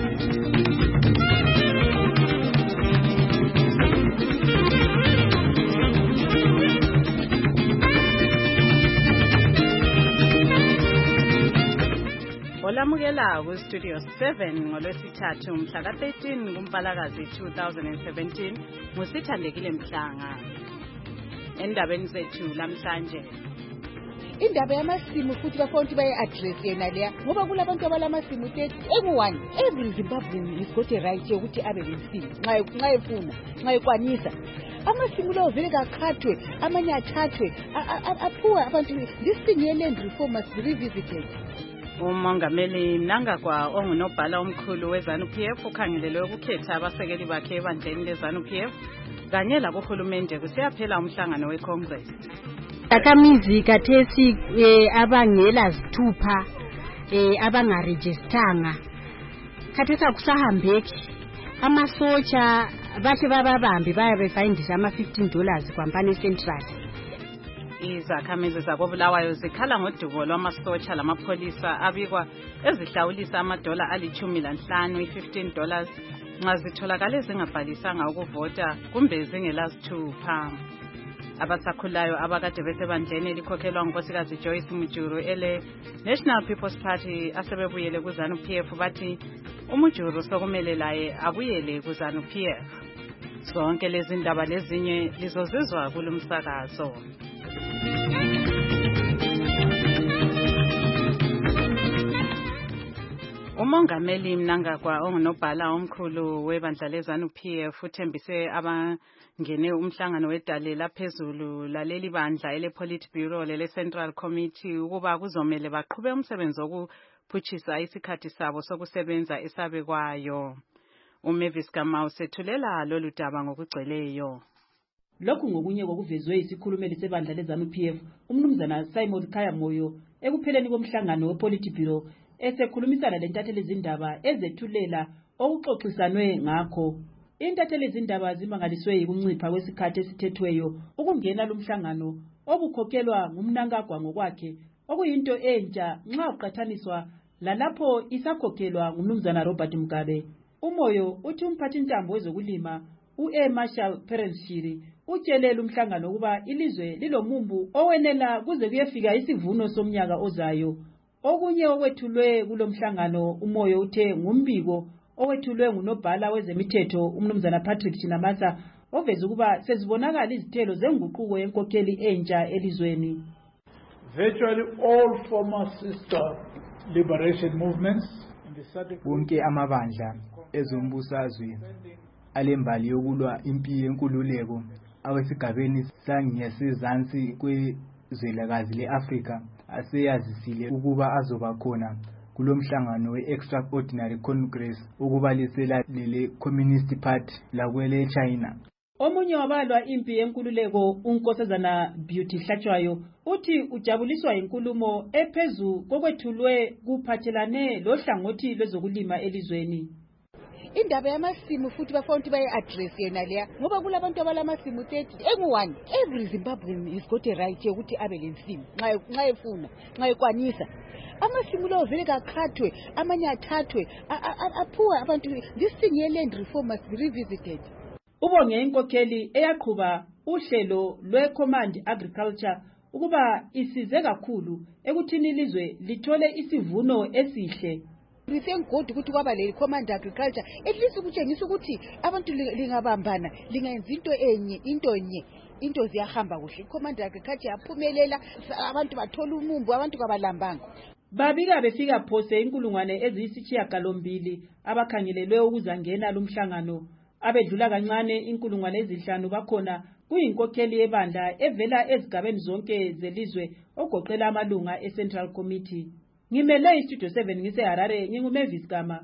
Speaker 2: Olamukela ku Studio seven ngolwesithathu mhla ka thirteen kuMpalakazi two thousand seventeen ngusithandekile Mhlanga. Endabeni zethu lamhlanje
Speaker 23: indaba yamasimu futhi bafonti baye address yena leya ngoba kulabantu abalamasimu thirty everyone every Zimbabwean is got a right yokuthi abe lesimu nxa nxa efuna nxa ekwanisa amasimu lawo vele kakhathwe amanye athathwe aphuwa abantu this thing ye land reform must be revisited.
Speaker 2: Umongameli Mnangagwa ongunobhala omkhulu weZANU-P F ukhangelelwe ukukhetha abasekeli bakhe ebandleni leZANU-P F kanye lakuhulumende kusiyaphela umhlangano weCongress.
Speaker 24: Akamizi kathesi abangela zithupha abangarejistanga khathesi akusahambeki amasotsha bahle bababambi bayabe findisa ama fifteen dollars kwampani central.
Speaker 2: Izakhamizi zakobulawayo zikhala ngodubo lwamasotsha lamapholisa abikwa ezihlawulisa amadola alichumi lanhlanu i-fifteen dollars nxa zitholakale zingabhalisanga ukuvota kumbe zingelazithupha. Abasakhulayo abakade besebandleni elikhokhelwa ngunkosikazi Joyce Mujuru ele National People's Party asebebuyele kuZANU-P F bathi uMujuru sokumele laye abuyele kuZANU-P F. Sonke lezi ndaba lezinye lizozizwa kulumsakazo. Umongameli Mnangagwa ongunobhala omkhulu webandla leZANU-P F uthembise abangene umhlangano wedale laphezulu laleli bandla ele Politburo lele Central Committee ukuba kuzomele baqhube umsebenzi wokuphutshisa isikhathi sabo sokusebenza esabekwayo. uMavis Kamau sethulela lolu daba ngokugcweleyo.
Speaker 25: Lokhu ngokunye kokuvezwe isikhulumeli sebandla leZANU-P F umnumzana Simon Khayamoyo ekupheleni komhlangano wePolitburo esekhulumisana lentatheli izindaba ezethulela okuxoxisanwe ngakho. Intatheli izindaba zimangaliswe yikuncipha kwesikhathi esithethweyo ukungena lumhlangano obukhokhelwa nguMnangagwa ngokwakhe okuyinto entsha nxa uqathaniswa lalapho isakhokhelwa ngumnumzana Robert Mugabe. Umoyo uthi umphathintambo wezokulima u-A. Marshall Perenshiri utshelela umhlangano ukuba ilizwe lilomumbu owenela kuze kuyefika isivuno somnyaka ozayo. Okunye okwethulwe kulomhlangano umoyo uthe ngumbiko owethulwe ngunobhala wezemithetho umnumzana Patrick Chinamasa oveza ukuba sezibonakala izithelo zenguquko yenkokheli entsha elizweni.
Speaker 26: Virtually all former sister liberation movements
Speaker 27: bonke amabandla ezombusazwe alembali yokulwa impi yenkululeko awesigabeni sangasezansi kwezwelakazi leAfrika aseyazisile ukuba azoba khona kulomhlangano we-Extraordinary Congress ukubalisela lele Communist Party lakwele China.
Speaker 25: Omunye wabalwa impi yenkululeko unkosazana Beauty Hlatshwayo uthi ujabuliswa inkulumo ephezu kokwethulwe kuphathelane lohlangothi lwezokulima elizweni.
Speaker 23: Indaba yamasimu futhi bafonti baye address yena leya ngoba kulabantu abalamasimu thirty everyone every Zimbabwean is got a right yokuthi abe lensimu nxa nxa efuna nxa ekwanisa amasimu lawo vele kakhathwe amanye athathwe aphuwa abantu this thing ye land reform must be revisited.
Speaker 25: Ubonge inkokheli eyaqhuba uhlelo lwe-Command Agriculture ukuba isize kakhulu ekuthini ilizwe lithole isivuno esihle.
Speaker 23: We thank God ukuthi kwaba le Command Agriculture at least ukutshengisa ukuthi abantu lingabambana lingenza into enye into enye into ziyahamba kuhle. Command Agriculture yaphumelela abantu bathola umumbu abantu kabalambanga.
Speaker 25: Babika befika phose inkulungwane eziyisishiyagalombili abakhangelelwe ukuzangena lumhlangano abedlula kancane inkulungwane ezihlanu bakhona kuyinkokheli yebandla evela ezigabeni zonke zelizwe ogoqela amalunga e-Central Committee. Ngimele iStudio seven ngise-Harare, nginguMavis Gama.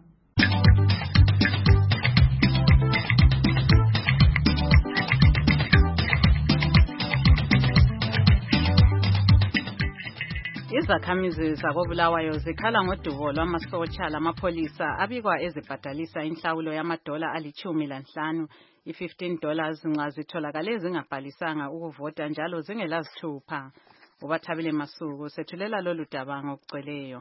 Speaker 5: Izakhamizi zakoBulawayo zikhala ngodubo lwamasotsha lamapholisa abikwa ezibhadalisa inhlawulo yamadola alichumi lanhlanu i-fifteen dollars nxa zitholakale zingabhalisanga ukuvota njalo zingelazithupha. Ubathabile Masuku sethulela lolu daba ngokugcweleyo.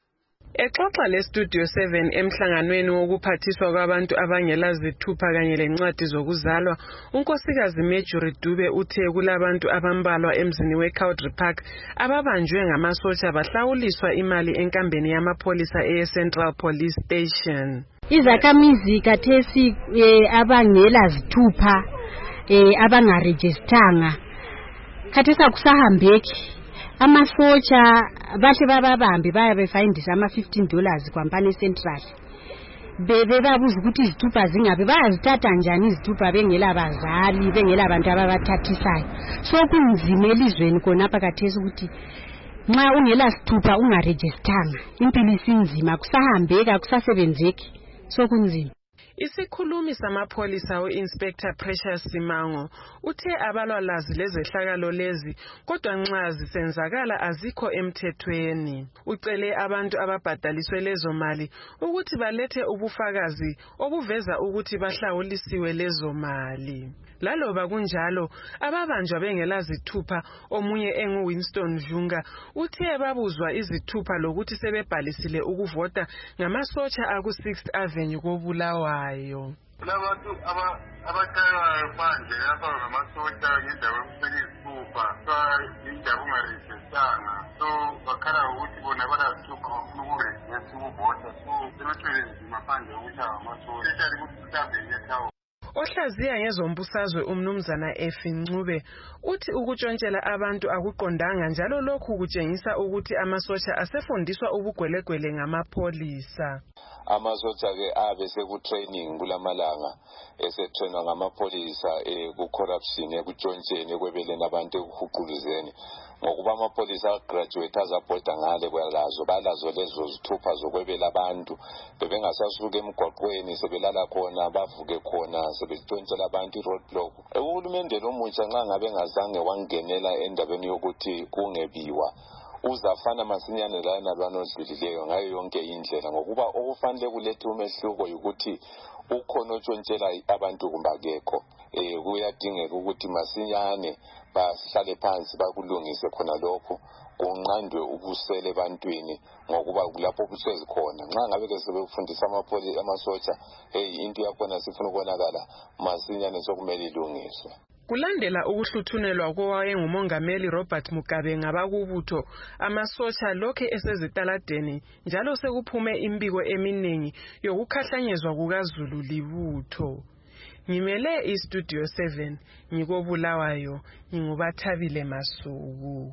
Speaker 6: Exoxa leStudio seven emhlanganweni wokuphathiswa kwabantu abangelazithupha kanye lencwadi zokuzalwa, unkosikazi Marjorie Dube uthe kulabantu abambalwa emzini weCowdry Park ababanjwe ngamasotsha bahlawuliswa imali enkambeni yamapholisa e-Central Police Station.
Speaker 24: Izakhamizi kathesi eh, abangelazithupha eh, abangarejistanga khathesi akusahambeki. Amasotsha bahle bababambi baya befayindisa ama fifteen dollars kwampane Central. Bebe babuza ukuthi izithupha zingabe bayazithatha njani izithupha bengela bazali bengela abantu ababathathisayo. So kunzima elizweni khonapha kathesi ukuthi nxa ungela sithupha ungarejistanga impilo isinzima kusahambeka kusasebenzeki so kunzima.
Speaker 6: Isikhulumi samapholisa u-Inspector Precious Simango uthe abalwalazi lezehlakalo lezi kodwa nxa zisenzakala azikho emthethweni. Ucele abantu ababhadaliswe lezo mali ukuthi balethe ubufakazi obuveza ukuthi bahlawulisiwe lezo mali. Laloba kunjalo ababanjwa bengelazithupha omunye engu Winston Vunga uthe babuzwa izithupha lokuthi sebebhalisile ukuvota ngamasotsha aku sixth Avenue koBulawayo.
Speaker 7: Kulabantu abatshaywayo phandle lapha ngamasotsha ngendawo yokusela izithupha indawo ungarejistanga so bakhala ukuthi bona balazithupha bafuna ukurejista ukuvota so sebethwele nzima phandle ukutshaya ngamasotsha eshali ukuthi mhlawumbe ngetawo.
Speaker 6: Ohlaziya ngezombusazwe umnumzana Efi Ncube uthi ukutshontshela abantu akuqondanga njalo lokhu kutshengisa ukuthi amasotsha asefundiswa ubugwelegwele ngamapholisa.
Speaker 8: Amasotsha ke abe sekutraining kulamalanga esetrainwa ngamapholisa ku-corruption ekutshontsheleni ekwebeleni abantu ekuhuquluzeni ngokuba amapholisa agraduate azabhoda ngale kwalazo balazo lezo zithupha zokwebela abantu bebengasasuka emgwaqweni sebelala khona bavuke khona sebetshontsela abantu i-roadblock. Uhulumende lomutsha nxa ngabe ngazange wangenela endabeni yokuthi kungebiwa uzafana masinyane lana lwanodlulileyo ngayo yonke indlela ngokuba okufanele kulethe umehluko ukuthi ukhona otshontshela abantu kumbe akekho. Eh kuyadingeka ukuthi masinyane bahlale phansi bakulungise khona lokho kunqandwe ubusele ebantwini ngokuba kulapho busezi khona. Nxa ngabe ke sebefundisa amapholisa amasotsha hey into yakhona sifuna ukubonakala masinyane sokumele ilungiswe.
Speaker 6: Kulandela ukuhluthunelwa kowayengumongameli Robert Mugabe ngabakubutho amasotsha lokhe esezitaladeni njalo sekuphume imbiko eminingi yokukhahlanyezwa kukaZulu libutho. Ngimele iStudio seven ngikobulawayo ngingubathabile Masuku.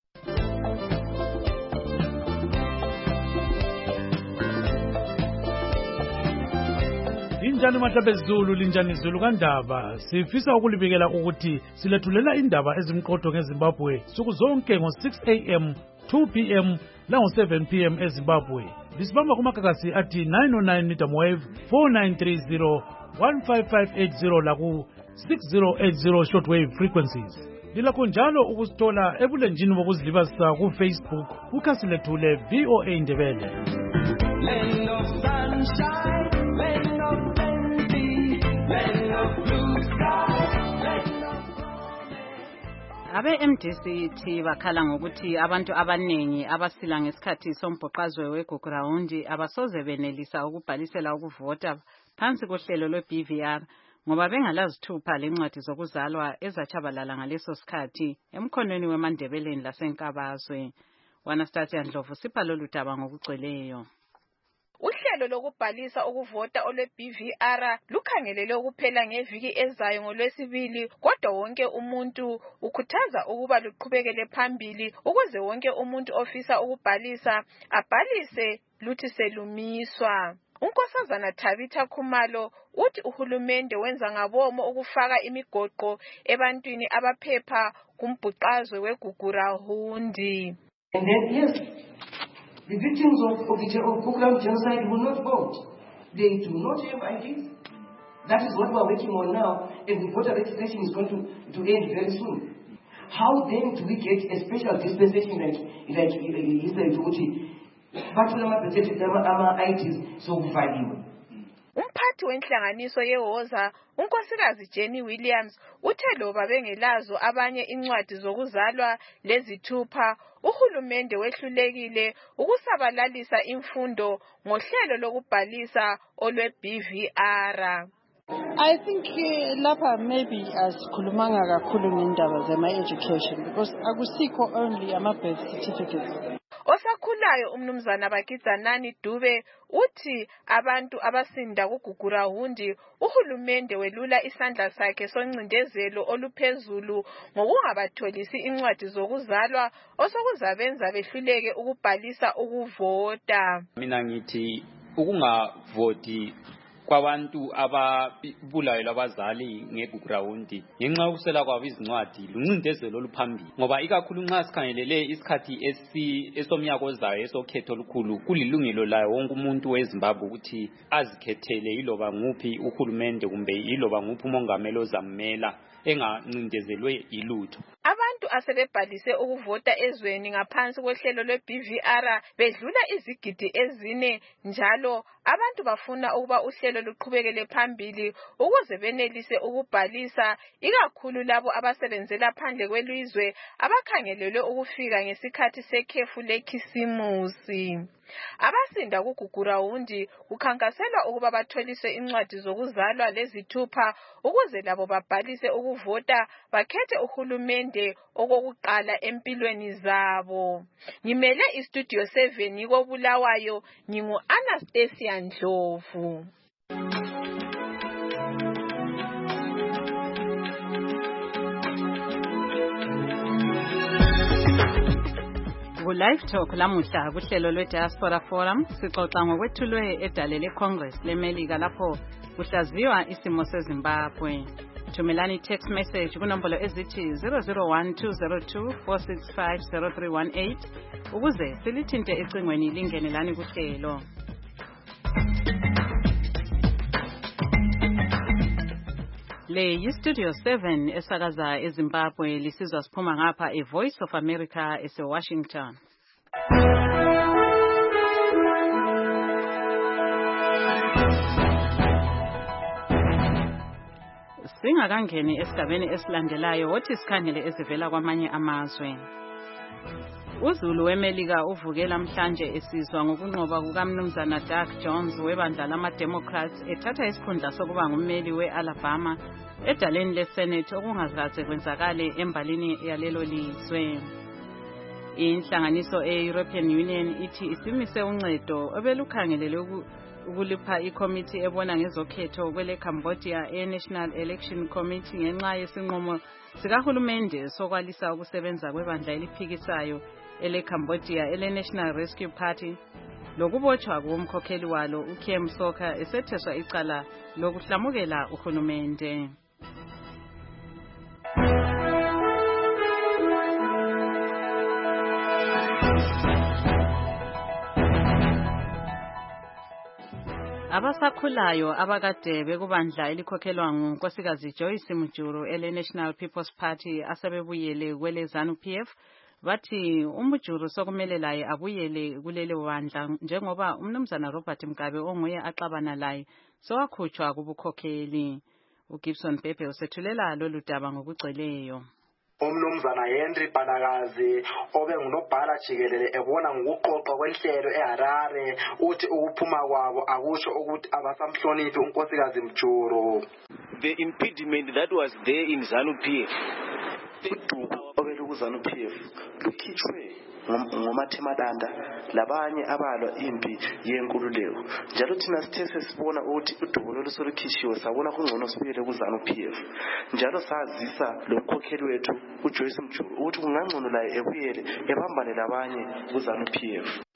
Speaker 21: Linjani Matabe Zulu, linjani Zulu kandaba. Sifisa ukulibikela ukuthi silethulela indaba ezimqotho ngeZimbabwe suku zonke ngo six a m, two p m lango seven p m eZimbabwe. Lisibamba kumakakasi athi nine oh nine meter wave, four nine three zero, one five five eight zero laku six zero eight zero shortwave frequencies. Lilakho njalo ukusithola ebulenjini bokuzilibazisa ku Facebook kukhasi lethu le V O A Ndebele.
Speaker 9: Land of sunshine, land of plenty, land of blue sky, land of
Speaker 5: Abe M D C T bakhala ngokuthi abantu abanengi abasila ngesikhathi sombhoqazwe weGugurawundi abasoze benelisa ukubhalisela ukuvota phansi kohlelo lwe-B V R ngoba bengalazithupha lencwadi zokuzalwa ezachabalala ngaleso sikhathi emkhonweni weMandebeleni laseNkabazwe. Wanastasia Ndlovu sipha lolu daba ngokugcweleyo.
Speaker 10: Uhlelo lokubhalisa ukuvota olwe-B V R lukhangelele ukuphela ngeviki ezayo ngolwesibili kodwa wonke umuntu ukhuthaza ukuba luqhubekele phambili ukuze wonke umuntu ofisa ukubhalisa abhalise luthi selumiswa. unkosazana Tabitha Khumalo uthi uhulumende wenza ngabomo ukufaka imigoqo ebantwini abaphepha kumbhuqazwe weGugurahundi.
Speaker 11: And then yes, the victims of, of the of Boko Haram genocide will not vote. They do not have I Ds. That is what we are working on now, and the voter registration is going to, to end very soon. How then do we get a special dispensation like like Israel Tuti? But ama I Ds so kuvaliwe.
Speaker 10: Umphathi wenhlanganiso yeHoza unkosikazi Jenny Williams uthe loba bengelazo abanye incwadi zokuzalwa lezithupha uhulumende wehlulekile ukusabalalisa imfundo ngohlelo lokubhalisa olwe B V R.
Speaker 12: I think uh, lapha maybe asikhulumanga kakhulu ngendaba zema education because akusikho only ama birth certificates.
Speaker 10: Osakhulayo umnumzana Bakizanani Dube uthi abantu abasinda kuGugurahundi uhulumende welula isandla sakhe soncindezelo oluphezulu ngokungabatholisi incwadi zokuzalwa osokuzabenza behluleke ukubhalisa ukuvota.
Speaker 13: Mina ngithi ukungavoti kwabantu ababulayo labazali ngeGugurahundi ngenxa yokusela kwabo izincwadi luncindezelo oluphambili ngoba ikakhulu nxa sikhangelele isikhathi esomnyaka ozayo esokhetho olukhulu kulilungelo layo wonke umuntu weZimbabwe ukuthi azikhethele yiloba nguphi uhulumende kumbe yiloba nguphi umongameli ozamela engancindezelwe ilutho.
Speaker 10: Abantu asebebhalise ukuvota ezweni ngaphansi kohlelo lwe B V R bedlula izigidi ezine njalo abantu bafuna ukuba uhlelo luqhubekele phambili ukuze benelise ukubhalisa ikakhulu labo abasebenzela phandle kwelizwe abakhangelelwe ukufika ngesikhathi sekhefu lekhisimusi. Abasinda kuGugurahundi kukhankaselwa ukuba batholiswe incwadi zokuzalwa lezithupha ukuze labo babhalise ukuvota bakhethe uhulumende okokuqala empilweni zabo. Ngimele iStudio seven yikoBulawayo ngingu Anastasia Ndlovu.
Speaker 5: Live Talk lamuhla kuhlelo lwe-Diaspora Forum sixoxa ngokwethulwe edale le-Congress leMelika lapho kuhlaziywa isimo seZimbabwe. Thumelani text message kunombolo ezithi zero zero one two zero two four six five zero three one eight ukuze silithinte ecingweni lingene lani kuhlelo. Le yiStudio seven esakaza eZimbabwe lisizwa siphuma ngapha eVoice of America eseWashington. Singakangeni esigabeni esilandelayo wothi sikhangele ezivela kwamanye amazwe. uZulu weMelika uvukela namhlanje esizwa ngokunqoba kukaMnumzana Doug Jones webandla lama-Democrats ethatha isikhundla sokuba ngummeli we-Alabama edaleni leSenate okungakaze kwenzakale embalini yalelo lizwe. Inhlanganiso e-European Union ithi isimise uncedo obelukhangelele ukulipha ikomiti ebona ngezokhetho kwele Cambodia e-National Election Committee ngenxa yesinqumo sikahulumende sokwalisa ukusebenza kwebandla eliphikisayo ele Cambodia ele National Rescue Party lokubotshwa komkhokheli walo uKem Sokha esetheswa icala lokuhlamukela uhulumende. Abasakhulayo abakade bekubandla elikhokhelwa ngunkosikazi Joyce Mujuru ele National People's Party asebebuyele kwele ZANU-P F bathi uMujuru sokumele laye abuyele kulele bandla njengoba umnumzana Robert Mugabe onguye axabana laye sowakhutshwa kubukhokheli. uGibson Pepe usethulela lolu daba ngokugcweleyo.
Speaker 14: Umnumzana Henry Balakazi obengunobhala jikelele ebona ngokuqoqwa kwenhlelo eHarare uthi ukuphuma kwabo akusho ukuthi abasamhloniphi unkosikazi Mujuru.
Speaker 15: The impediment that was there in ZANU-P F
Speaker 14: udubo obeluku ZANU-P F lukhitshwe ngomathemadanda labanye abalwa impi yenkululeko njalo thina sithe sesibona ukuthi udubo lolu solukhishiwe sabona kungcono sibuyele ku ZANU-P F njalo sazisa lo mkhokheli wethu uJoyce Mujuru ukuthi kungangcono laye ebuyele ebambane labanye ku ZANU-P F.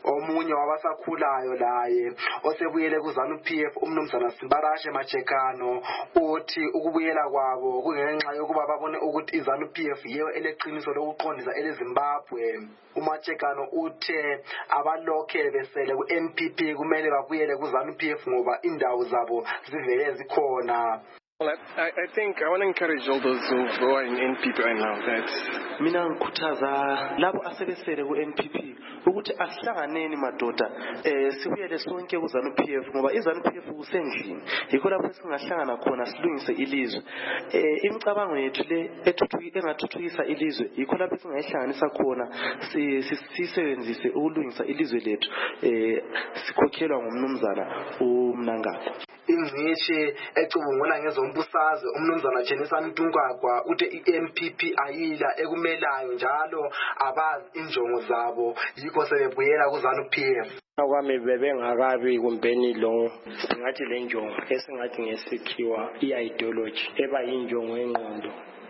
Speaker 14: Omunye wabasakhulayo laye osebuyele kuZANU-P F umnumzana Simbarashe Machekano uthi ukubuyela kwabo kungenxa yokuba babone ukuthi iZANU-P F yiyo eleqiniso lokuqondisa eleZimbabwe. uMachekano uthe abalokhe besele ku-N P P kumele babuyele kuZANU-P F ngoba indawo zabo zivele zikhona.
Speaker 1: Well, I, I think I want to encourage all those who go in N P P right now that
Speaker 14: mina ngikhuthaza labo asebesele ku-N P P ukuthi asihlanganeni madoda eh sibuyele sonke kuZANU-P F ngoba iZANU-P F kusendlini yikho lapho singahlangana khona silungise ilizwe. Eh imicabango yethu le ethuthukile engathuthukisa ilizwe yikho lapho singayihlanganisa khona sisebenzise ukulungisa ilizwe lethu eh sikhokhelwa ngumnumzana uMnangagwa. Ingcishi ecubungula ngezombusazwe umnumzana Jenisani Ntungagwa uthi i-N P P ayila ekumelayo njalo abazi injongo zabo yikho sebebuyela kuZANU-P F.
Speaker 3: Kwami bebengakabi kumbeni lo singathi le njongo esingathi ngesikhiwa i-ideology eba injongo engqondo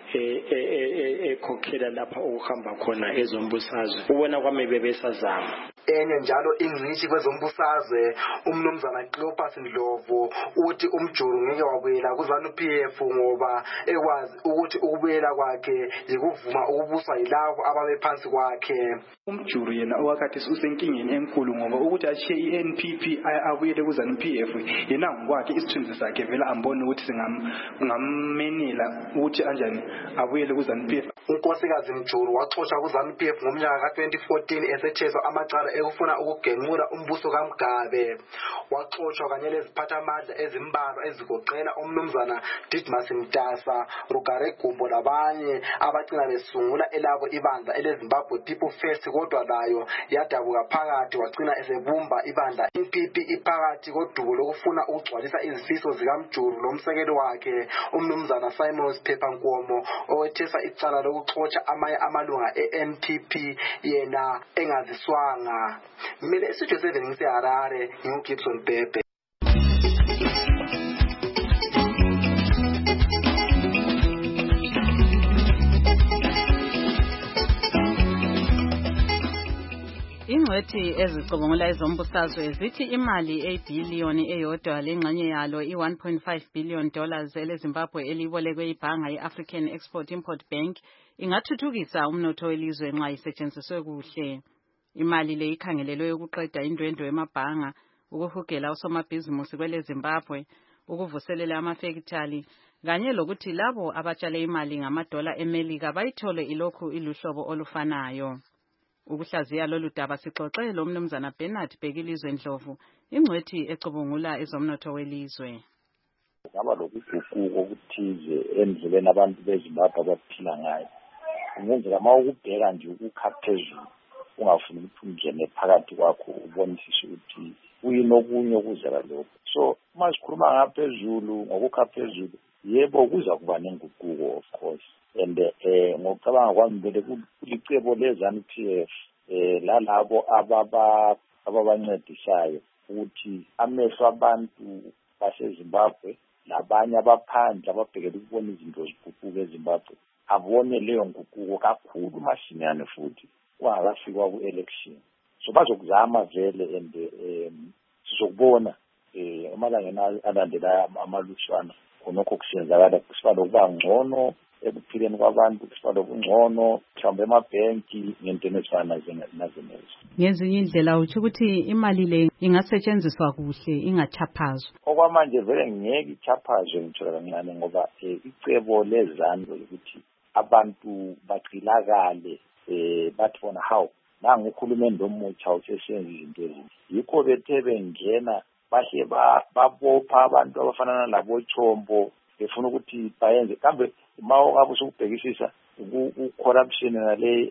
Speaker 3: ekhokhela lapha ukuhamba khona ezombusazwe ubona kwami bebesazama.
Speaker 14: Enye njalo ingcishi kwezombusazwe umnumzana Cleopas Ndlovu uthi umjulu ngeke wabuyela kuZANU-P F ngoba ekwazi ukuthi ukubuyela kwakhe yikuvuma ukubuswa yilabo ababephansi kwakhe.
Speaker 27: Umjulu yena owakathi usenkingeni enkulu ngoba ukuthi ashiye i-N P P abuyele kuZANU-P F yena ngokwakhe isithunzi sakhe vela ambone ukuthi singamenela ukuthi anjani abuyele kuZANU-P F. unkosikazi Mjulu waxoxa kuZANU-P F ngomnyaka ka twenty fourteen esethezwa amacala ekufuna ukugenqula umbuso kaMgabe. Waxoxwa kanye leziphathamandla ezimbalwa ezigoqela umnumzana Didmas Mtasa, Rugare Gumbo labanye abagcina besungula elabo ibandla eleZimbabwe People First kodwa layo yadabuka phakathi wagcina esebumba ibandla N P P iphakathi kodubo lokufuna ukugcwalisa izifiso zikaMjulu nomsekeli wakhe umnumzana Simon Phepha Nkomo owethesa icala lokuxoxa amanye amalunga e-N P P yena engaziswanga. Mina isitho seven ngiseHarare ngiuGibson Bhebhe.
Speaker 5: Ingcwethi ezicubungula ezombusazwe zithi imali ebhiliyoni eyodwa lengxenye yalo i one point five billion dollars eleZimbabwe elibolekwe ibhanga i-African Export Import Bank ingathuthukisa umnotho welizwe nxa isetshenziswe kuhle. Imali le ikhangelelwe ukuqeda indwendwe emabhanga, ukuhugela osomabhizimusi kweleZimbabwe, ukuvuselela amafekitali kanye lokuthi labo abatshale imali ngamadola eMelika bayithole ilokhu iluhlobo olufanayo. Ukuhlaziya lolu daba sixoxe lo mnumzana Bernard Bhekilizwe Ndlovu, ingcwethi ecubungula ezomnotho welizwe.
Speaker 16: Ngaba lokuguquko okuthize endleleni abantu beZimbabwe abaphila ngayo. Ngenzeka uma ukubheka nje ukukha phezulu ungafuni ukuthi ungene phakathi kwakho ubonisise ukuthi uyini okunye okuzela lokho. So uma sikhuluma ngaphezulu ngokukha phezulu yebo kuza kuba nenguquko of course. And eh ngokucabanga kwami vele kulicebo leZANU-P F eh lalabo ababa ababancedisayo ukuthi amehlo abantu baseZimbabwe labanye abaphandle ababhekela ukubona izinto ziguquka eZimbabwe abone leyo nguquko kakhulu masinyane futhi kwangakafikwa ku-election. So bazokuzama vele and um sizokubona eh amalangeni alandela amalushwana khonokho kusenzakala kusifana ukuba ngcono ekuphileni kwabantu kusifana okungcono mhlawumbe emabhenki ngento ezifana nazenezo.
Speaker 5: Ngezinye indlela uthi ukuthi imali le ingasetshenziswa kuhle ingachaphazwa.
Speaker 16: Okwamanje vele ngeke ichaphazwe ngithola kancane ngoba icebo leZANU ukuthi abantu baqilakale eh bathi bona how nangu ukhulumeni lomutsha usesenza izinto ezinhle yikho bethe bengena bahle babopha abantu abafana nalabo Chombo befuna ukuthi bayenze kambe uma ngabe usukubhekisisa ku-corruption nale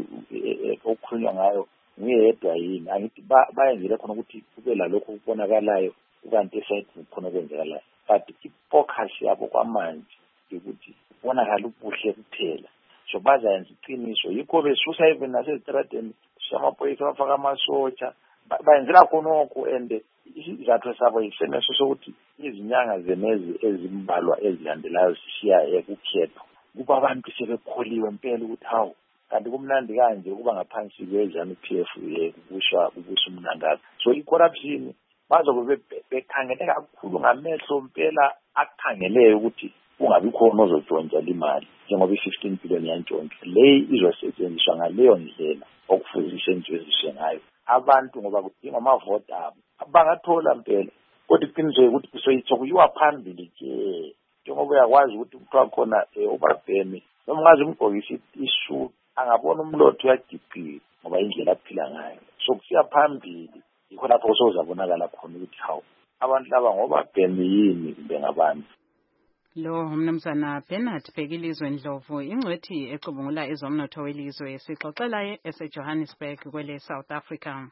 Speaker 16: okukhulunywa ngayo ngiyedwa yini angithi bayenzile khona ukuthi kube lalokho kubonakalayo ukanti esayidini khona kwenzakalayo but i-focus yabo kwamanje ukuthi kubonakala ubuhle kuphela so bazayenza iqiniso yikho besusa even nasezitradeni samaphoyisa bafaka amasotsha bayenzela khonokho and izathu sabo yisemeso sokuthi izinyanga zenezi ezimbalwa ezilandelayo sishiya ekukhetho kuba abantu sebekholiwe impela ukuthi hawu kanti kumnandi kanje ukuba ngaphansi kwe-ZANU P F kubushwa kubusa umnangagwa. So i-corruption bazobe bekhangele kakhulu ngamehlo mpela akukhangeleyo ukuthi kungabi khona ozotshontsha imali njengoba i-fifteen billion yantshontsha le izosetshenziswa ngaleyo ndlela okufuze isetshenziswe ngayo abantu ngoba kudinga amavoti abo abangathola mpela kodwa iqiniseke ukuthi kusoyitho kuyiwa phambili ke njengoba uyakwazi ukuthi kuthiwa khona ubabhemi noma ungaze umgqokise isu angabona umlotho uyagibhile ngoba indlela aphila ngayo. So kusiya phambili yikho lapho kusozabonakala khona ukuthi hawu abantu laba ngoba bhemi yini kumbe ngabantu.
Speaker 5: Lo umnumzana Bernard Bhekilizwe Ndlovu ingcwethi ecubungula ezomnotho welizwe sixoxela eseJohannesburg kwele South Africa.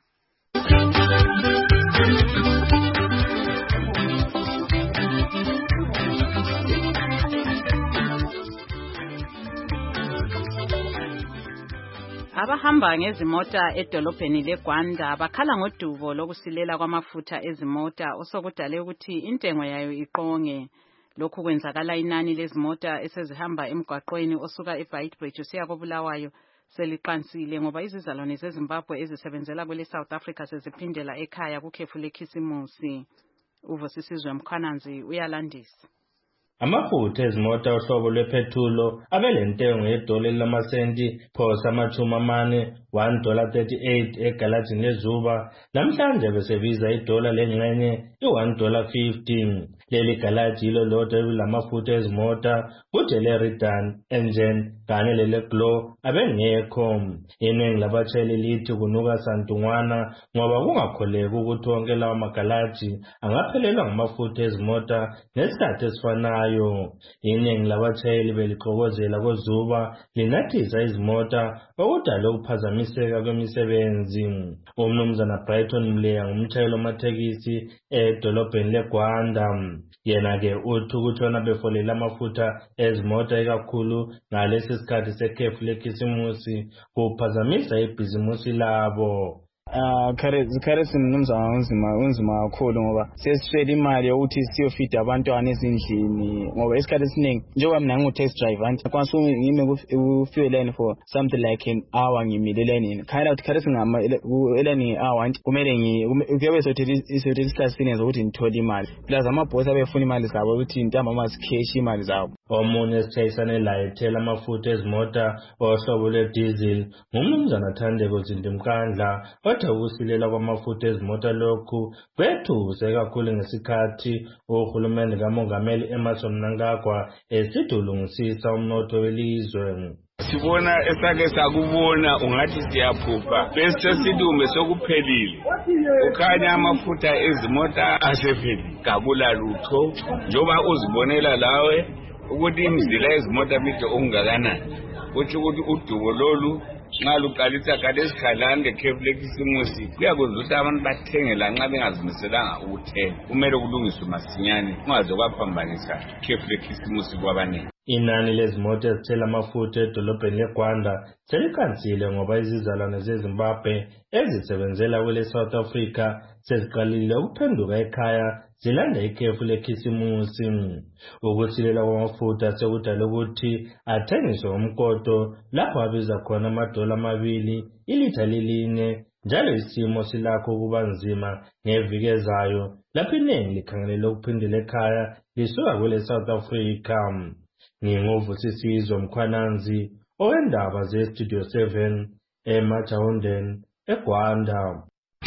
Speaker 5: Abahamba ngezimota edolobheni leGwanda bakhala ngodubo lokusilela kwamafutha ezimota osokudale ukuthi intengo yayo iqonge. Lokhu kwenzakala inani lezimota esezihamba emgwaqweni osuka eBeitbridge usiya koBulawayo seliqansile ngoba izizalwane zeZimbabwe ezisebenzela kwele South Africa seziphindela ekhaya kukhefu lekhisimusi. Uvusisizwe Mkhwananzi uyalandisa.
Speaker 2: Amafutha ezimota ohlobo lwephethulo abelentengo yedola lamasenti phosa amachumi amane one dollar thirty-eight egalajini lezuba namhlanje besebiza idola lengxenye i-one dollar fifty. Leli galaji yilo lodwa lamafutha ezimota kuthi le-Ridan engine kanye lele-Glow abengekho. Iningi labatshayeli lithi kunuka santungwana ngoba kungakholeki ukuthi wonke lawo magalaji angaphelelwa ngamafutha ezimota ngesikhathi esifanayo. Iningi labatshayeli belixokozela kozuba linathisa izimota okudala ukuphazamiseka kwemisebenzi. Umnumzana Brighton Mleya ngumtshayeli wamatekisi edolobheni leGwanda. Yena-ke uthi ukutshona befolela amafutha ezimota ikakhulu ngalesi sikhathi sekhefu lekhisimusi kuphazamisa ibhizimusi labo.
Speaker 4: Ah, zikharethi mnumzana unzima unzima kakhulu ngoba sesishela imali yokuthi siyofida abantwana ezindlini ngoba isikhathi esiningi njengoba mina ngingu-taxi driver nje kwanisa ngime ku-fuel line for something like an hour ngimile elayinini khayela ukuthi kharethi ngama elayini nge-hour nje kumele kuyobe sothethi isikhathi siningi ukuthi ngithole imali plus amabhosi abefuna imali zabo ukuthi ntambama zikheshi imali zabo.
Speaker 2: Omunye esitshayisane laye ethela amafutha ezimota ohlobo lwe-diesel ngumnumzana Thandeko Zindimkandla wathi ukusilela kwamafutha ezimota lokhu kwethuse kakhulu ngesikhathi uhulumeni kamongameli Emmerson Mnangagwa esithi ulungisisa umnotho welizwe.
Speaker 17: Sibona esake sakubona ungathi siyaphupha bese sidume sokuphelile ukhanya amafutha ezimota asephelile kabula lutho njoba uzibonela lawe ukuthi imizila ezimota mide ongakanani uthi ukuthi udubo lolu nxa luqalisa kade esikhalanga ekhefu lekhisimusi kuyakwenza ukuthi abantu bathengela nxa bengazimiselanga ukuthenga kumele kulungiswe masinyane kungaze kwaphambanisa ikhefu lekhisimusi kwabanengi.
Speaker 2: Inani lezimoto ezithela amafutha edolobheni leGwanda seliqansile ngoba izizalwane zeZimbabwe ezisebenzela kwele South Africa seziqalile ukuphenduka ekhaya zilanda ikhefu lekhisimusi. Ukusilela kwamafutha sekudala ukuthi athengiswe umkoto lapho abiza khona amadola amabili ilitha lilinye njalo isimo silakho kuba nzima ngeviki ezayo lapho iningi likhangelele ukuphindela ekhaya lisuka kwele South Africa. Nginguvusisizwe Mkhwananzi owendaba ze-Studio seven eMajawundeni eGwanda.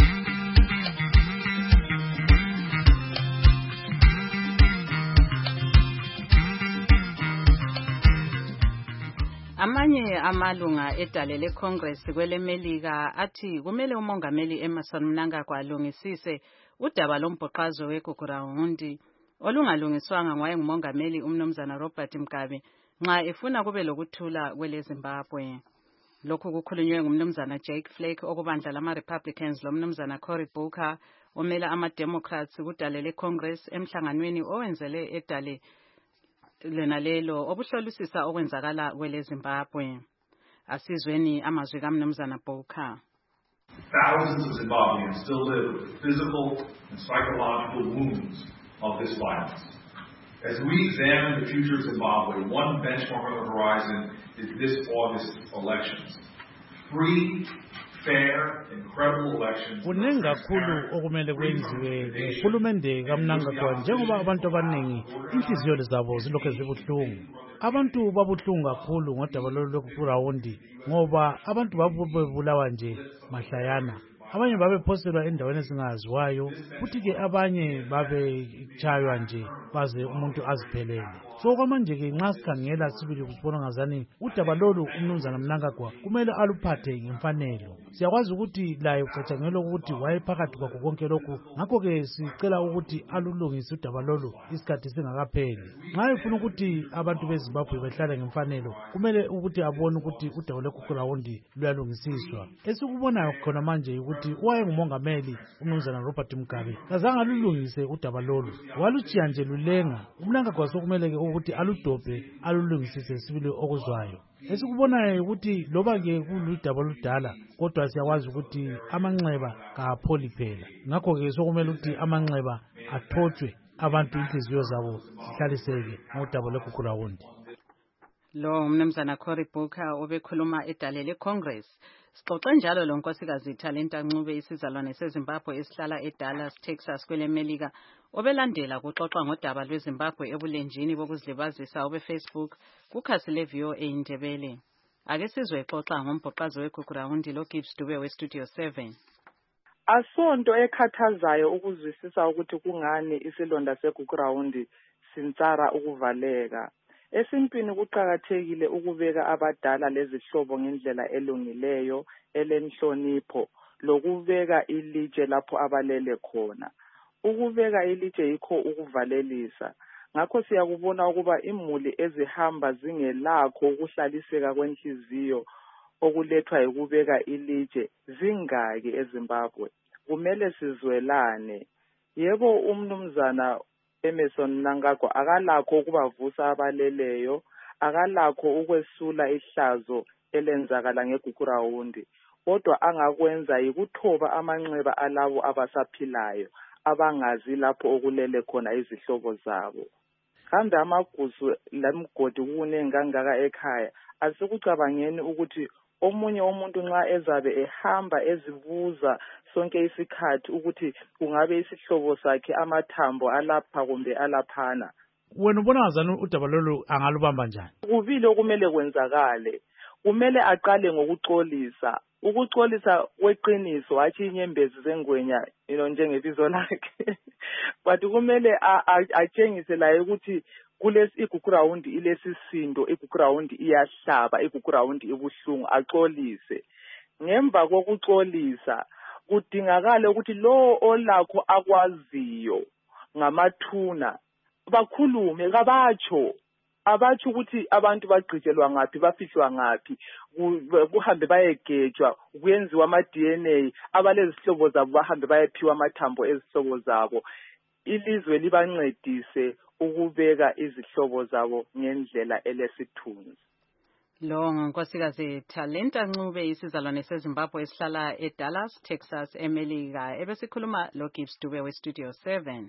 Speaker 5: Amanye amalunga edale leCongress kweleMelika athi kumele umongameli Emmerson Mnangagwa alungisise udaba lombhoqazo weGugurawundi olungalungiswanga ngoye ngumongameli umnumzana Robert Mugabe nxa efuna kube lokuthula kwele Zimbabwe. Lokhu kukhulunywe ngumnumzana Jake Flake okubandla lama Republicans lomnumzana Cory Booker omela ama Democrats kudale leCongress emhlanganweni owenzele edale lena lelo obuhlolisisa okwenzakala kwele Zimbabwe. Asizweni amazwi kaMnumzana Booker.
Speaker 18: Thousands of Zimbabweans still live with physical and psychological wounds of this violence. As we examine the future of Zimbabwe, one benchmark on the horizon is this August elections. Free, fair, and credible elections.
Speaker 21: Kuningi kakhulu okumele kwenziwe ngurhulumende kaMnangagwa njengoba abantu abaningi inhliziyo zabo zilokhu zibuhlungu. Abantu babuhlungu kakhulu ngodaba lwegrawundi ngoba abantu babebulawa nje mahlayana. Abanye babephoselwa endaweni ezingaziwayo futhi ke abanye babechaywa nje baze umuntu aziphelele. So kwamanje ke nxa sikhangela sibili kusibona ngazani udaba lolu umnumzana Mnangagwa kumele aluphathe ngemfanelo. Siyakwazi ukuthi laye ucatshangelwa ukuthi wayephakathi kwakho konke lokhu, ngakho ke sicela ukuthi alulungise udaba lolu isikhathi singakapheli. Nxa efuna ukuthi abantu beZimbabwe behlale ngemfanelo, kumele ukuthi abone ukuthi udaba lwegrawundi luyalungisiswa. Esikubonayo khona manje ukuthi owayengumongameli umnumzana Robert Mugabe kazange alulungise udaba lolu, walutshiya nje lulenga. uMnangagwa sokumele ke ukuthi aludobhe alulungisise sibili okuzwayo. Esikubonayo ukuthi loba ke kuludaba oludala kodwa siyakwazi ukuthi amanxeba kapholi phela. Ngakho ke sokumele ukuthi amanxeba athotshwe, abantu inhliziyo zabo zihlaliseke ngodaba lwegrawundi.
Speaker 5: Lo umnumzana Cory Booker obekhuluma edale leCongress. Sixoxe njalo lo nkosikazi Thalenta Ncube isizalwane seZimbabwe esihlala eDallas, Texas kwelemelika, obelandela kuxoxa ngodaba lweZimbabwe ebulenjini bokuzilibazisa obeFacebook kukhasi leV O A Indebele. Ake sizwe exoxa ngombhoqazi wegrawundi lo Gibbs Dube weStudio seven.
Speaker 19: Asonto ekhathazayo ukuzwisisa ukuthi kungani isilonda segrawundi sintsara ukuvaleka. Esintwini kuqhakathekile ukubeka abadala lezihlobo ngendlela elungileyo, elenhlonipho, lokubeka ilitshe lapho abalele khona. Ukubeka ilitshe yikho ukuvalelisa. Ngakho siyakubona ukuba imuli ezihamba zingelakho ukuhlaliseka kwenhliziyo okulethwa yikubeka ilitshe zingaki eZimbabwe. Kumele sizwelane. Yebo umnumzana Emmerson Mnangagwa akalakho ukubavusa abaleleyo, akalakho ukwesula ihlazo elenzakala ngegrawundi, kodwa angakwenza yikuthoba amanxeba alabo abasaphilayo abangazi lapho okulele khona izihlobo zabo. Kambe amagusu lemgodi kunengi kangaka ekhaya, asikucabangeni ukuthi omunye umuntu nxa ezabe ehamba ezibuza sonke isikhathi ukuthi kungabe isihlobo sakhe amathambo alapha kumbe alaphana.
Speaker 21: Wena ubona ngazani udaba lolu angalubamba njani?
Speaker 19: Kubili okumele kwenzakale. Kumele aqale ngokuxolisa. Ukuxolisa kweqiniso hatshi inyembezi zengwenya, you know, njengebizo lakhe. But kumele atshengise laye ukuthi kulesi igrawundi ilesisindo, igrawundi iyahlaba, igrawundi ibuhlungu, axolise. Ngemva kokuxolisa kudingakala ukuthi lo olakho akwaziyo ngamathuna bakhulume, kabatsho abatsho ukuthi abantu bagqijelwa ngaphi, bafihlwa ngaphi, kuhambe bayegejwa, kuyenziwa ama-D N A, abalezihlobo zabo bahambe bayephiwa amathambo ezihlobo zabo. Ilizwe libancedise ukubeka izihlobo zabo ngendlela elesithunzi.
Speaker 5: Lo nkosikazi Thalenta Ncube isizalwane seZimbabwe esihlala eDallas, Texas, eMelika, ebesikhuluma lo Gibbs Dube weStudio seven.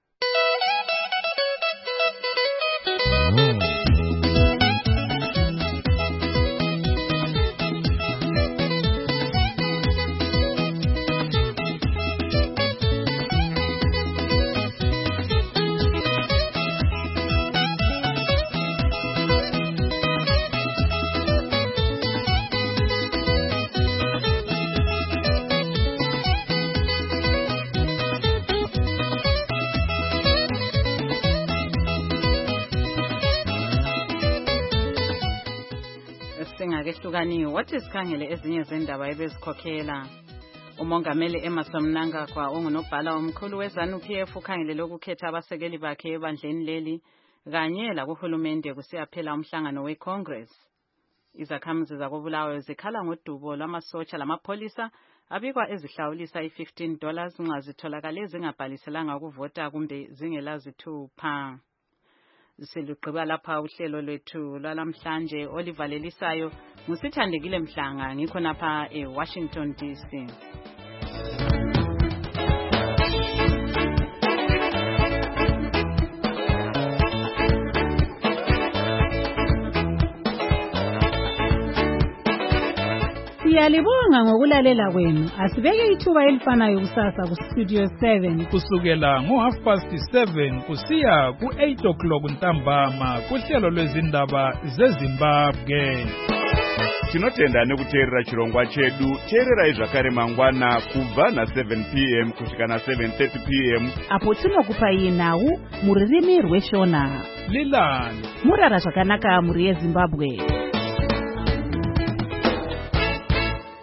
Speaker 5: Singakehlukaniwe wathi sikhangele ezinye zendaba ebezikhokhela. Umongameli Emmerson Mnangagwa ongunobhala omkhulu weZANU-P F ukhangele lokukhetha abasekeli bakhe ebandleni leli kanye lakuhulumende kusiyaphela umhlangano weCongress. Izakhamuzi zakobulawayo zikhala ngodubo lwamasotsha lamapholisa abikwa ezihlawulisa i-fifteen dollars nxa zitholakale zingabhaliselanga ukuvota kumbe zingelazithupha. Siluqhiba lapha uhlelo lwethu lwalamhlanje olivalelisayo ngusithandekile Mhlanga ngikho napha eWashington D C.
Speaker 7: Siyalibonga ngokulalela kwenu. Asibeke ithuba elifanayo kusasa ku Studio seven
Speaker 21: kusukela ngo half past seven kusiya ku eight o'clock ntambama kuhlelo lwezindaba zeZimbabwe.
Speaker 20: Tinotenda nekuteerera chirongwa chedu. Teererai zvakare mangwana kubva na seven p m kusvika na seven thirty p m
Speaker 22: apo tinokupai nhau muririmi rweshona.
Speaker 21: Lilani
Speaker 22: murara zvakanaka muri yeZimbabwe.